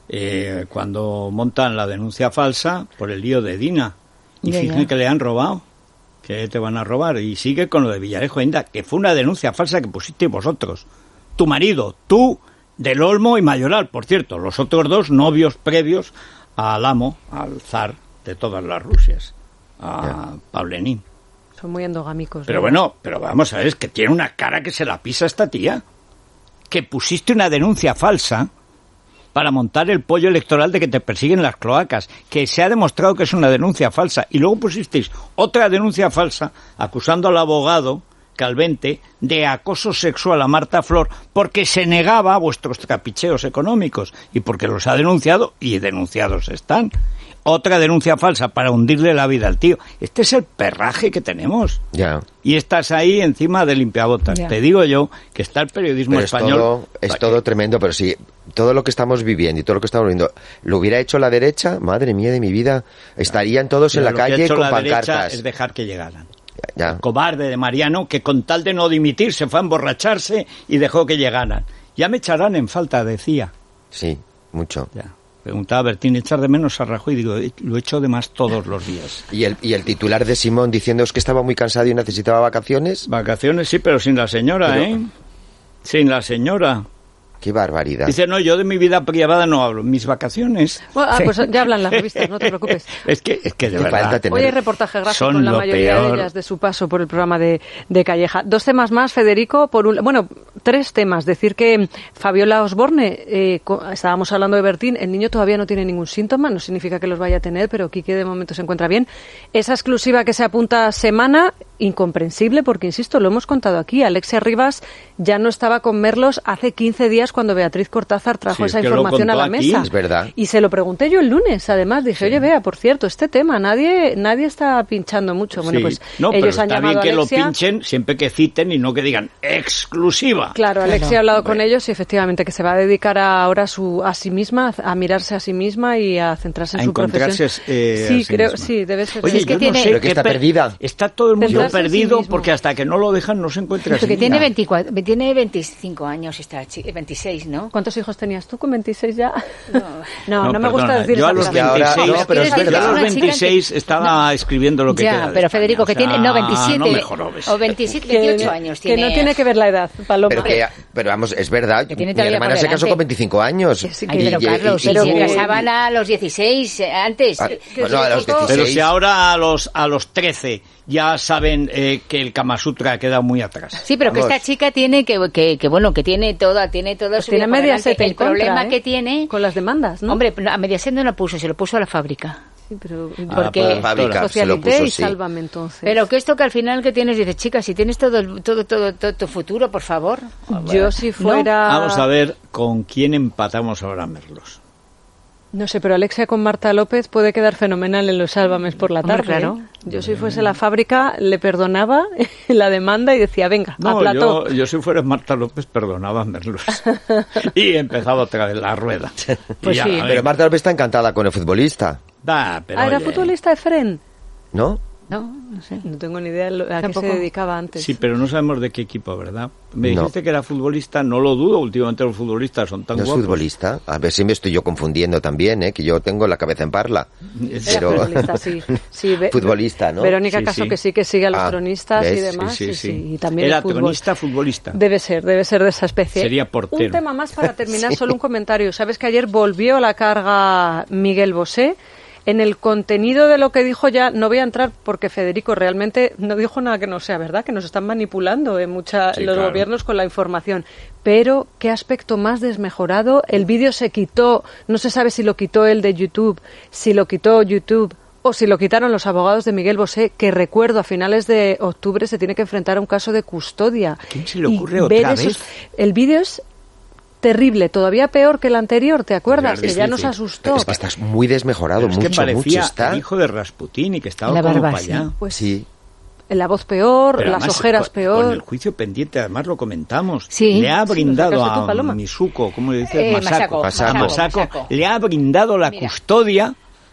D: eh, cuando montan la denuncia falsa por el lío de Dina. Y
G: Ya,
D: fíjense
G: ya.
D: que le han robado, que te van a robar. Y sigue con lo de Villarejo Enda, que fue una denuncia falsa que pusisteis vosotros. Tu marido, tú, Del Olmo y Mayoral, por cierto, los otros dos novios previos al amo, al zar de todas las Rusias, a Pavlenín.
E: Son muy endogámicos.
D: Pero
E: ¿no?
D: bueno, pero vamos a ver, es que tiene una cara que se la pisa esta tía. Que pusiste una denuncia falsa para montar el pollo electoral de que te persiguen las cloacas, que se ha demostrado que es una denuncia falsa, y luego pusisteis otra denuncia falsa acusando al abogado Calvente de acoso sexual a Marta Flor porque se negaba a vuestros capicheos económicos y porque los ha denunciado y denunciados están. Otra denuncia falsa para hundirle la vida al tío. Este es el perraje que tenemos.
F: Ya.
D: Y estás ahí encima de limpiabotas.
G: Ya.
D: Te digo yo que está el periodismo
F: Pero es
D: español.
F: todo, es todo tremendo, pero si todo lo que estamos viviendo y todo lo que estamos viendo lo hubiera hecho la derecha, madre mía de mi vida, estarían todos en
D: Mira,
F: la
D: lo que ha
F: calle
D: hecho
F: con
D: la derecha
F: pancartas.
D: es dejar que llegaran.
F: Ya.
D: El cobarde de Mariano, que con tal de no dimitir se fue a emborracharse y dejó que llegaran. Ya me echarán en falta, decía.
F: Sí, mucho.
D: Ya. Preguntaba Bertín, ¿echar de menos a Rajoy? Digo, lo echo de más todos los días.
F: Y el, y el titular de Simón diciendo es que estaba muy cansado y necesitaba vacaciones.
D: Vacaciones sí, pero sin la señora,
F: Pero-
D: ¿eh? Sin la señora.
F: Qué barbaridad.
D: Dice, no, yo de mi vida privada no hablo, mis vacaciones.
E: Bueno, ah, pues ya hablan las revistas, no te preocupes.
D: Es que, es que de
F: Te
D: verdad.
F: falta tener-
E: Hoy hay reportaje gráfico
D: Son
E: en la
D: lo
E: mayoría de
D: peor.
E: ellas de su paso por el programa de, de Calleja. Dos temas más, Federico. Por un, bueno, tres temas. Decir que Fabiola Osborne, eh, co- estábamos hablando de Bertín, el niño todavía no tiene ningún síntoma, no significa que los vaya a tener, pero Quique de momento se encuentra bien. Esa exclusiva que se apunta semana, incomprensible porque, insisto, lo hemos contado aquí, Alexia Rivas ya no estaba con Merlos hace quince días cuando Beatriz Cortázar trajo
D: Sí,
E: esa
D: es que lo
E: información a
D: contó
E: la
D: aquí,
E: mesa.
F: es verdad.
E: Y se lo pregunté yo el lunes, además, dije, oye, Bea, por cierto, este tema, nadie nadie está pinchando mucho. Bueno,
D: Sí.
E: pues
D: no, pero
E: ellos
D: está
E: han
D: bien
E: llamado
D: que
E: a Alexia.
D: lo pinchen siempre que citen y no que digan exclusiva.
E: Claro, Alexia ha hablado con ellos y efectivamente que se va a dedicar a- ahora a, su, a sí misma, a mirarse a sí misma y a centrarse en
D: A
E: su
D: encontrarse,
E: profesión.
D: eh,
E: sí,
D: a sí
E: creo,
D: misma.
E: sí, debe ser.
D: Oye,
G: Es que
D: yo
G: tiene-
D: no sé
F: Pero que
D: qué
F: está
D: per-
F: perdida.
D: Está todo el mundo
E: Centrarse en sí
D: perdido
E: mismo.
D: porque hasta que no lo dejan no se encuentra a sí
G: Porque tiene
D: misma.
G: veinticuatro, tiene veinticinco años esta chica, veintiséis, ¿no?
E: ¿Cuántos hijos tenías tú con veintiséis ya? No, no, me
D: perdona,
E: gusta decir
D: yo
E: esa
D: a los
F: Es que
E: frase.
F: ahora-
D: veintiséis,
F: no, pero es
D: yo a
F: verdad.
D: los
G: Una chica
D: veintiséis
G: que-
D: estaba escribiendo lo que
G: Ya,
D: queda de
G: pero
D: España,
G: Federico, que
D: o sea,
G: tiene, no, veintisiete,
D: no me jorobes.
G: o veintisiete,
E: Que-
G: veintiocho años
E: que
G: tiene.
E: no tiene que ver la edad, Paloma.
F: Pero que, pero vamos, es verdad.
G: Que tiene
F: Mi
G: todavía
F: hermana
G: por
F: se casó
G: delante.
F: con veinticinco años.
E: Que sí,
G: Ay,
E: que-
G: pero
F: Y- y-
G: Carlos,
F: y-
G: y
E: pero
G: se
E: que-
G: casaban a los dieciséis, eh, antes.
F: Ah,
G: Que-
F: bueno, a los
E: Pero
D: Pero
F: dieciséis.
D: si ahora a los a los trece ya saben eh, que el Kama Sutra ha quedado muy atrás.
G: Sí, pero que
F: Vamos.
G: esta chica tiene que, que, que bueno, que tiene toda, tiene todo
E: Pues
G: su
E: tiene
G: vida por
E: Mediaset
G: delante.
E: en
G: El problema
E: contra, ¿eh?
G: que tiene,
E: Con las demandas, ¿no?
G: hombre, a Mediaset no lo puso, se lo puso a la fábrica.
E: Sí, pero...
D: Ah,
G: porque-
D: pues,
F: Fábrica, se lo
E: Socialité
F: puso,
E: y
F: sí.
E: Sálvame, entonces.
G: Pero que esto que al final que tienes, dices, chica, si tienes todo, el- todo, todo, todo tu futuro, por favor.
E: Yo si fuera...
D: Vamos a ver con quién empatamos ahora, Merlos.
E: No sé, pero Alexia con Marta López puede quedar fenomenal en los Sálvames por la
G: Hombre,
E: tarde.
G: claro.
E: ¿eh? Yo si fuese la fábrica le perdonaba la demanda y decía, venga, a
D: No,
E: plató.
D: yo, yo si fuera Marta López perdonaba a Merlos. Y empezaba otra vez la rueda.
G: Pues
D: Y ya,
G: sí.
D: a ver,
F: Pero Marta López está encantada con el futbolista,
D: da, pero
E: Ah, era
D: oye,
E: futbolista Efren.
F: ¿no?
G: No, no sé.
E: No tengo ni idea lo- a qué
G: Tampoco.
E: se dedicaba antes.
D: Sí, pero no sabemos de qué equipo, ¿verdad? Me
F: No.
D: dijiste que era futbolista, no lo dudo, últimamente los futbolistas son tan
F: No es
D: guapos.
F: futbolista. A ver si me estoy yo confundiendo también, ¿eh? Que yo tengo la cabeza en parla.
E: Era
F: Pero-
E: futbolista, sí. Sí, Ve-
F: Futbolista, ¿no?
E: Verónica
D: Sí,
E: Caso
D: sí.
E: que sí que sigue a los
F: Ah,
E: tronistas y
F: ¿ves?
E: demás.
D: Sí, sí,
E: sí,
D: sí.
E: Y también
D: Era
E: el fútbol.
D: tronista, futbolista.
E: Debe ser, debe ser de esa especie.
D: Sería portero.
E: Un tema más para terminar, solo un comentario. Sabes que ayer volvió a la carga Miguel Bosé. En el contenido de lo que dijo ya no voy a entrar porque Federico realmente no dijo nada que no sea verdad, que nos están manipulando en mucha,
D: Sí,
E: los
D: claro.
E: gobiernos con la información. Pero qué aspecto más desmejorado. El vídeo se quitó, no se sabe si lo quitó el de YouTube, si lo quitó YouTube o si lo quitaron los abogados de Miguel Bosé, que recuerdo a finales de octubre se tiene que enfrentar a un caso de custodia.
D: ¿Quién se le
E: Y
D: ocurre
E: ver
D: otra
E: esos-
D: vez?
E: El vídeo es terrible, todavía peor que el anterior, ¿te acuerdas?
D: Claro,
E: que
D: sí,
E: ya
D: sí,
E: nos
D: sí.
E: asustó.
F: Es que estás muy desmejorado,
D: Pero es
F: mucho,
D: que parecía
F: mucho está.
D: el hijo de Rasputín y que estaba
G: La
D: como
G: barba,
D: para
G: sí.
D: allá.
E: Pues
F: Sí.
E: la voz peor,
D: Pero
E: las
D: además,
E: ojeras
D: con-
E: peor.
D: Con el juicio pendiente, además lo comentamos.
G: Sí.
D: Le ha
E: Sí,
D: brindado
E: lo sacaste tú,
D: a
E: Paloma.
D: Misuko, ¿cómo le dices?
G: Eh,
D: Masako.
G: Masako,
D: A
F: Masako,
D: Masako.
G: Masako.
D: Le ha brindado la
G: Mira.
D: custodia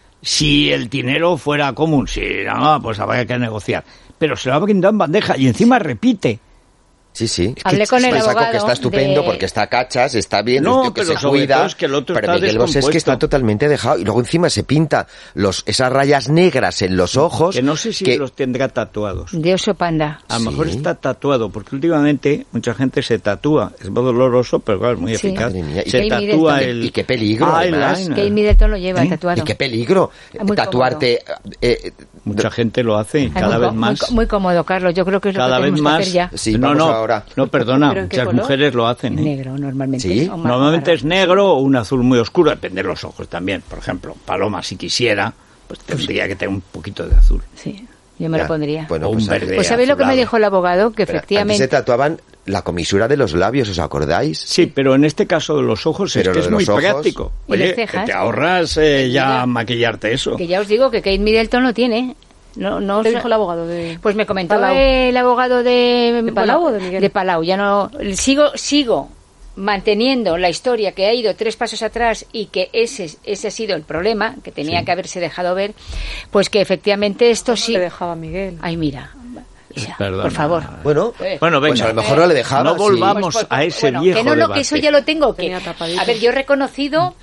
D: si el dinero fuera común. Si no, pues habría que negociar. Pero se lo ha brindado en bandeja y encima repite.
F: Sí, sí.
G: Hablé con el
F: Pensaco
G: abogado
F: que está estupendo
G: de-
F: porque está cachas, está bien,
D: No,
F: es un tío que
D: pero
F: se
D: sobre
F: cuida,
D: todo es que el otro
F: pero
D: está
F: Miguel Bosé es que
D: descompuesto.
F: está totalmente dejado. Y luego encima se pinta los esas rayas negras en los ojos.
D: Que no sé si
F: que-
D: los tendrá tatuados.
G: De oso panda.
D: A lo mejor
F: Sí.
D: está tatuado, porque últimamente mucha gente se tatúa. Es muy doloroso, pero claro, es muy
G: Sí.
D: eficaz.
F: Madre mía, y
D: Se
G: qué
D: tatúa
G: Middleton.
D: el...
F: Y qué peligro, además.
D: eyeliner.
G: Kate Middleton lo lleva
F: ¿Eh?
G: tatuado.
F: Y qué peligro
G: Muy
F: tatuarte. eh,
D: Mucha gente lo hace y
G: Ay,
D: cada
G: muy,
D: vez
G: co- muy
D: más.
G: co- muy cómodo, Carlos. Yo creo que es lo
D: Cada
G: que
D: vez
G: tenemos que
D: más.
G: hacer ya.
F: Sí,
D: no,
F: vamos
D: no,
F: ahora.
D: no, perdona.
E: ¿Pero en qué
D: Muchas
E: color?
D: mujeres lo hacen. ¿eh?
G: Negro, normalmente.
F: Sí.
G: O ma-
D: Normalmente
G: marrón.
D: es negro o un azul muy oscuro, depende de los ojos también. Por ejemplo, Paloma, si quisiera, pues tendría que tener un poquito de azul.
G: Sí, yo me
F: ya.
G: lo pondría.
F: Bueno,
D: O un
F: pues,
D: verde.
G: Pues ¿sabéis lo que me
D: azulado.
G: dijo el abogado? Que
F: Pero antes
G: efectivamente...
F: se tatuaban la comisura de los labios, ¿os acordáis?
D: Sí, pero en este caso de los ojos
F: Pero
D: es que
F: lo
D: es
F: de
D: muy
F: los ojos-
D: práctico.
G: Y
D: Oye,
G: las
D: que
G: cejas.
D: te ahorras eh, ya
G: Mira.
D: maquillarte eso.
G: Que ya os digo que Kate Middleton lo tiene. No, no
E: ¿Qué
G: os-
E: dijo el abogado de...?
G: Pues me comentó
E: Palau?
G: el abogado de...
E: ¿De Palau o de Miguel?
G: De Palau, ya no... Sigo, sigo manteniendo la historia que ha ido tres pasos atrás y que ese, ese ha sido el problema, que tenía
D: Sí.
G: que haberse dejado ver, pues que efectivamente esto
E: ¿Cómo
G: sí...
E: le dejaba Miguel?
G: Ay, mira. Isa,
D: Perdona.
G: por favor.
F: Bueno,
G: Eh.
D: Bueno, venga.
F: pues a lo mejor no le dejaba.
D: No
F: sí.
D: volvamos
G: Pues, pues,
D: a ese
G: bueno,
D: viejo
G: que no, no,
D: debate.
G: que eso ya lo tengo. Que,
E: Tenía tapadito.
G: a ver, yo he reconocido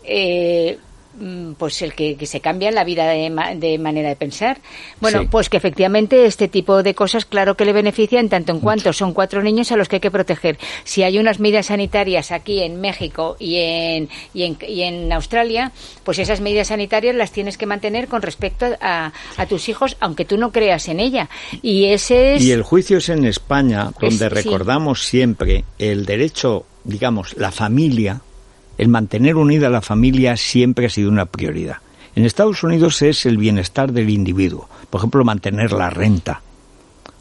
G: eh, mm, pues el que, que se cambia en la vida de, ma- de manera de pensar. Bueno,
D: Sí.
G: pues que efectivamente este tipo de cosas, claro que le benefician, tanto en cuanto son cuatro niños a los que hay que proteger. Si hay unas medidas sanitarias aquí en México y en, y en, y en Australia, pues esas medidas sanitarias las tienes que mantener con respecto a, a tus hijos, aunque tú no creas en ella. Y ese es...
D: Y el juicio es en España, donde
G: Es- sí.
D: recordamos siempre el derecho, digamos, la familia, el mantener unida la familia siempre ha sido una prioridad. En Estados Unidos es el bienestar del individuo. Por ejemplo, mantener la renta.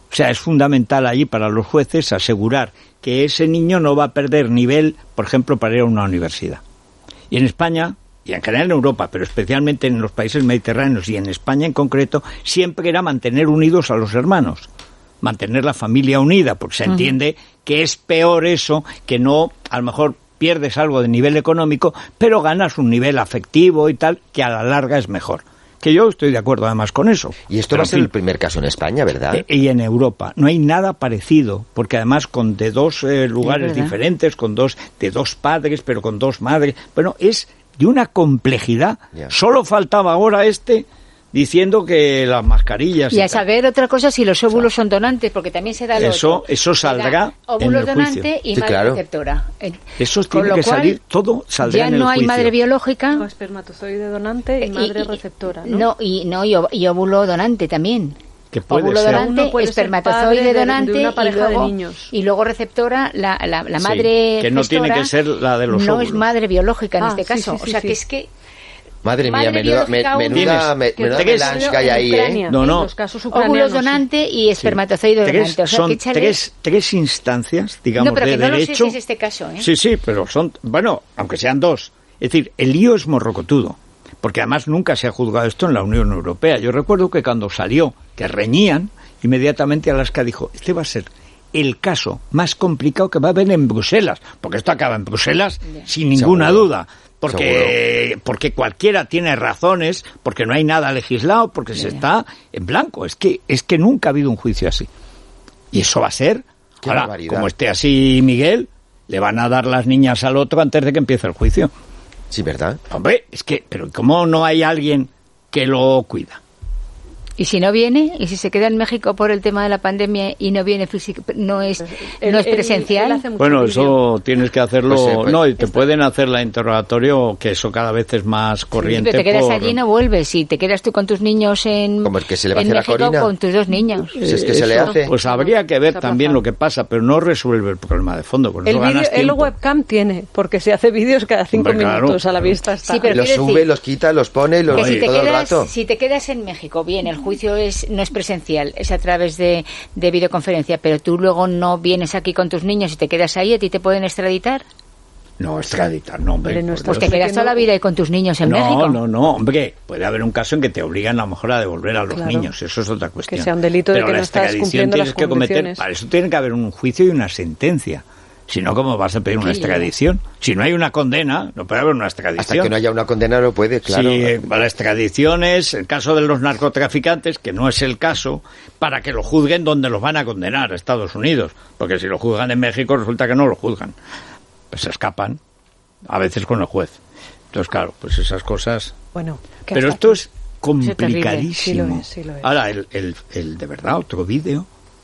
D: O sea, es fundamental allí para los jueces asegurar que ese niño no va a perder nivel, por ejemplo, para ir a una universidad. Y en España, y en general en Europa, pero especialmente en los países mediterráneos y en España en concreto, siempre era mantener unidos a los hermanos, mantener la familia unida, porque se uh-huh. entiende que es peor eso que no, a lo mejor pierdes algo de nivel económico, pero ganas un nivel afectivo y tal, que a la larga es mejor. Que yo estoy de acuerdo además con eso.
F: Y esto
D: pero
F: va a ser el primer caso en España, ¿verdad?
D: Eh, y en Europa. No hay nada parecido, porque además con de dos eh, lugares diferentes, con dos de dos padres, pero con dos madres. Bueno, es de una complejidad. Yeah. Solo faltaba ahora este diciendo que las mascarillas...
G: Y a saber otra cosa si los óvulos o sea, son donantes, porque también se da lo
D: eso,
G: otro.
D: Eso saldrá en el juicio.
G: Óvulos donante y
F: sí,
G: madre
F: claro.
G: receptora.
D: Eso tiene que salir, todo saldrá
G: ya
D: en el
G: no hay
D: juicio.
G: Madre biológica.
E: No, espermatozoide donante y madre y, receptora, ¿no?
G: No, y, no, y, y óvulo donante también.
D: Que puede
G: óvulo
D: ser.
G: donante,
E: puede
G: espermatozoide
E: de,
G: donante
E: de una pareja
G: y, luego,
E: de niños.
G: y luego receptora, la, la, la
D: sí,
G: madre
D: que no
G: gestora,
D: tiene que ser la de los
G: no
D: óvulos.
G: es madre biológica en
E: ah,
G: este
E: sí,
G: caso.
E: sí, sí,
G: o sea,
E: sí.
G: que es que...
F: Madre mía,
G: Madre
F: menuda,
G: biológica,
F: me, menuda, me, menuda melange que hay ahí, ¿eh?
D: No, no.
E: Los casos
G: óvulos donante y espermatozoide
D: sí.
G: donante. O sea,
D: son
G: que échale...
D: tres, tres instancias, digamos,
G: no, pero
D: de
G: que no
D: derecho.
G: Lo sé si es este caso, ¿eh?
D: Sí, sí, pero son, bueno, aunque sean dos. Es decir, el lío es morrocotudo, porque además nunca se ha juzgado esto en la Unión Europea. Yo recuerdo que cuando salió, que reñían, inmediatamente Alaska dijo, este va a ser el caso más complicado que va a haber en Bruselas, porque esto acaba en Bruselas yeah. sin ninguna
F: Seguro.
D: duda. Porque, porque cualquiera tiene razones, porque no hay nada legislado, porque yeah. se está en blanco. Es que, es que nunca ha habido un juicio así. Y eso va a ser,
F: Qué
D: ahora,
F: barbaridad.
D: como esté así Miguel, le van a dar las niñas al otro antes de que empiece el juicio.
F: Sí, ¿verdad?
D: Hombre, es que, pero ¿cómo no hay alguien que lo cuida?
G: Y si no viene, y si se queda en México por el tema de la pandemia y no viene físico, no es
E: él,
G: no es
E: él,
G: presencial.
E: él
D: bueno,
E: vídeo.
D: Eso tienes que hacerlo.
F: Pues, eh, pues,
D: no, y te
E: esto...
D: pueden hacer la interrogatorio, que eso cada vez es más corriente.
G: Sí, pero te quedas
D: por...
G: allí y no vuelves. Y te quedas tú con tus niños en,
F: Como el que se le va a
G: en
F: hacer a
G: México
F: Corina.
G: con tus dos niños.
F: Si es que
D: Eso,
F: se le hace.
D: Pues habría que ver también lo que pasa, pero no resuelve el problema de fondo. Con eso
E: El, vídeo,
D: ganas
E: el
D: tiempo.
E: webcam tiene, porque se hace vídeos cada cinco
D: Hombre,
E: minutos
D: claro.
E: a la vista. Está.
G: Sí, pero
F: los
G: quiero
F: sube,
G: decir
F: los quita, los pone, los
G: que si te,
F: todo el
G: quedas,
F: rato.
G: si te quedas en México, bien, el juicio es no es presencial, es a través de, de videoconferencia, pero tú luego no vienes aquí con tus niños y te quedas ahí, ¿a ti te pueden extraditar?
D: No, extraditar, no, hombre.
E: Hombre, no
D: por
E: está-
G: Pues
D: Dios.
G: te quedas toda la vida ahí con tus niños en
D: no,
G: México.
D: no, no, hombre, puede haber un caso en que te obligan a lo mejor a devolver a los
E: Claro.
D: niños, eso es otra cuestión.
E: Que sea un delito de
D: Pero
E: que
D: la
E: no estás
D: extradición
E: cumpliendo
D: tienes
E: las
D: que cometer,
E: condiciones.
D: para eso tiene que haber un juicio y una sentencia. Si no, ¿cómo vas a pedir una
G: Sí.
D: extradición? Si no hay una condena, no puede haber una extradición.
F: Hasta que no haya una condena no puede, claro.
D: Sí, eh, para la extradición es el caso de los narcotraficantes, que no es el caso, para que lo juzguen donde los van a condenar, a Estados Unidos. Porque si lo juzgan en México, resulta que no lo juzgan. Pues se escapan, a veces con el juez. Entonces, claro, pues esas cosas...
E: Bueno, que
D: Pero
E: hasta
D: esto
E: aquí-
D: es complicadísimo.
E: Sí lo es, sí lo es.
D: Ahora, el, el, el de verdad, otro vídeo...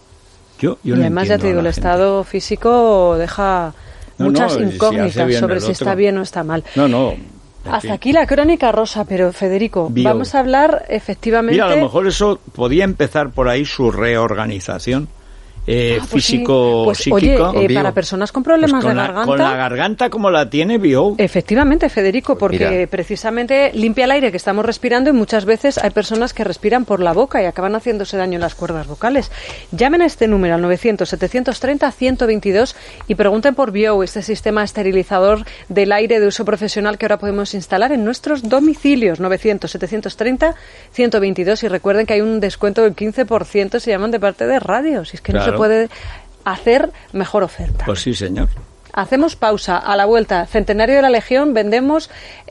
D: Yo, yo
E: y
D: no
E: además, ya
D: entiendo
E: te digo,
D: a
E: el
D: la gente.
E: estado físico deja
D: No,
E: muchas
D: no, y si
E: incógnitas
D: hace bien
E: sobre
D: el
E: si
D: otro.
E: está bien o está mal.
D: No, no. en
E: Hasta
D: fin.
E: aquí la crónica rosa, pero Federico,
D: Bio.
E: vamos a hablar efectivamente...
D: Mira, a lo mejor eso podía empezar por ahí su reorganización eh,
E: Ah, pues sí.
D: físico
E: Pues,
D: psíquica.
E: oye, eh,
F: Bio.
E: para personas con problemas
D: Pues con
E: de
D: la-
E: garganta...
D: Con la garganta como la tiene Bio.
E: Efectivamente, Federico,
F: Pues
E: porque
F: mira.
E: precisamente limpia el aire que estamos respirando y muchas veces hay personas que respiran por la boca y acaban haciéndose daño en las cuerdas vocales. Llamen a este número al novecientos, setecientos treinta, ciento veintidós y pregunten por Bio, este sistema esterilizador del aire de uso profesional que ahora podemos instalar en nuestros domicilios. novecientos, setecientos treinta, ciento veintidós y recuerden que hay un descuento del quince por ciento, se llaman de parte de radio. Si es que no
D: Claro.
E: se puede hacer mejor oferta.
D: Pues sí, señor.
E: Hacemos pausa. A la vuelta, Centenario de la Legión, vendemos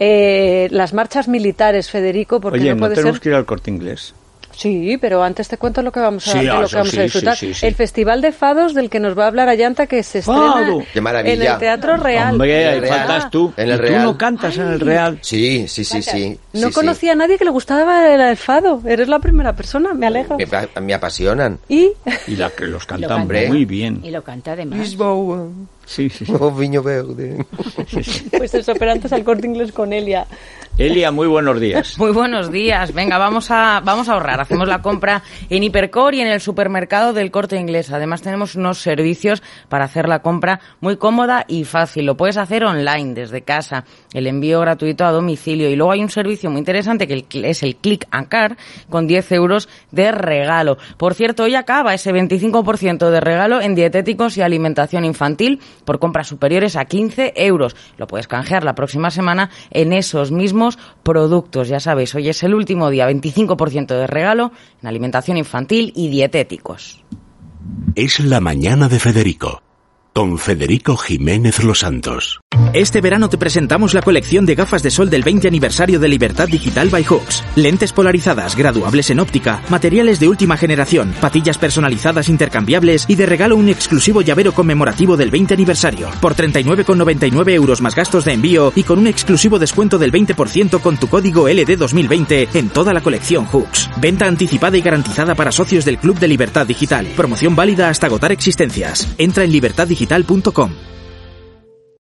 E: eh, las marchas militares, Federico, porque
D: Oye,
E: no
D: no,
E: puede
D: tenemos
E: ser...
D: que ir al Corte Inglés.
E: Sí, pero antes te cuento lo que vamos a,
D: Sí,
E: de
D: ah,
E: lo
D: eso
E: que vamos
D: sí,
E: a disfrutar.
D: sí, sí, sí.
E: El Festival de Fados del que nos va a hablar Ayanta, que se estrena
D: ¡Fado!
F: ¡Qué maravilla!
E: en el Teatro Real.
D: Hombre, ahí
F: En el Real.
D: faltas tú.
F: En el
D: ¿Y tú
F: Real.
D: no cantas en el Real?
F: Sí, sí, sí, sí.
E: No
F: sí,
E: conocía a nadie que le gustaba el, el fado. Eres la primera persona, me alegro.
F: sí. Me, me apasionan.
E: Y
D: Y la que los
G: Lo
D: cantan
G: canta.
D: muy bien.
G: Y lo canta además.
D: Sí, sí, sí.
F: Oh, viño verde.
E: pues eso, pero antes al Corte Inglés con Elia.
D: Elia, muy buenos días.
H: Muy buenos días. Venga, vamos a vamos a ahorrar. Hacemos la compra en Hipercor y en el supermercado del Corte Inglés. Además, tenemos unos servicios para hacer la compra muy cómoda y fácil. Lo puedes hacer online, desde casa. El envío gratuito a domicilio. Y luego hay un servicio muy interesante que es el Click and Car con diez euros de regalo. Por cierto, hoy acaba ese veinticinco por ciento de regalo en dietéticos y alimentación infantil por compras superiores a quince euros. Lo puedes canjear la próxima semana en esos mismos productos. Ya sabéis, hoy es el último día, veinticinco por ciento de regalo en alimentación infantil y dietéticos.
B: Es la mañana de Federico, con Federico Jiménez Los Santos.
I: Este verano te presentamos la colección de gafas de sol del veinte aniversario de Libertad Digital by Hooks. Lentes polarizadas, graduables en óptica, materiales de última generación, patillas personalizadas intercambiables y de regalo un exclusivo llavero conmemorativo del veinte aniversario. Por treinta y nueve con noventa y nueve euros más gastos de envío y con un exclusivo descuento del veinte por ciento con tu código L D dos mil veinte en toda la colección Hooks. Venta anticipada y garantizada para socios del Club de Libertad Digital. Promoción válida hasta agotar existencias. Entra en libertad digital punto com.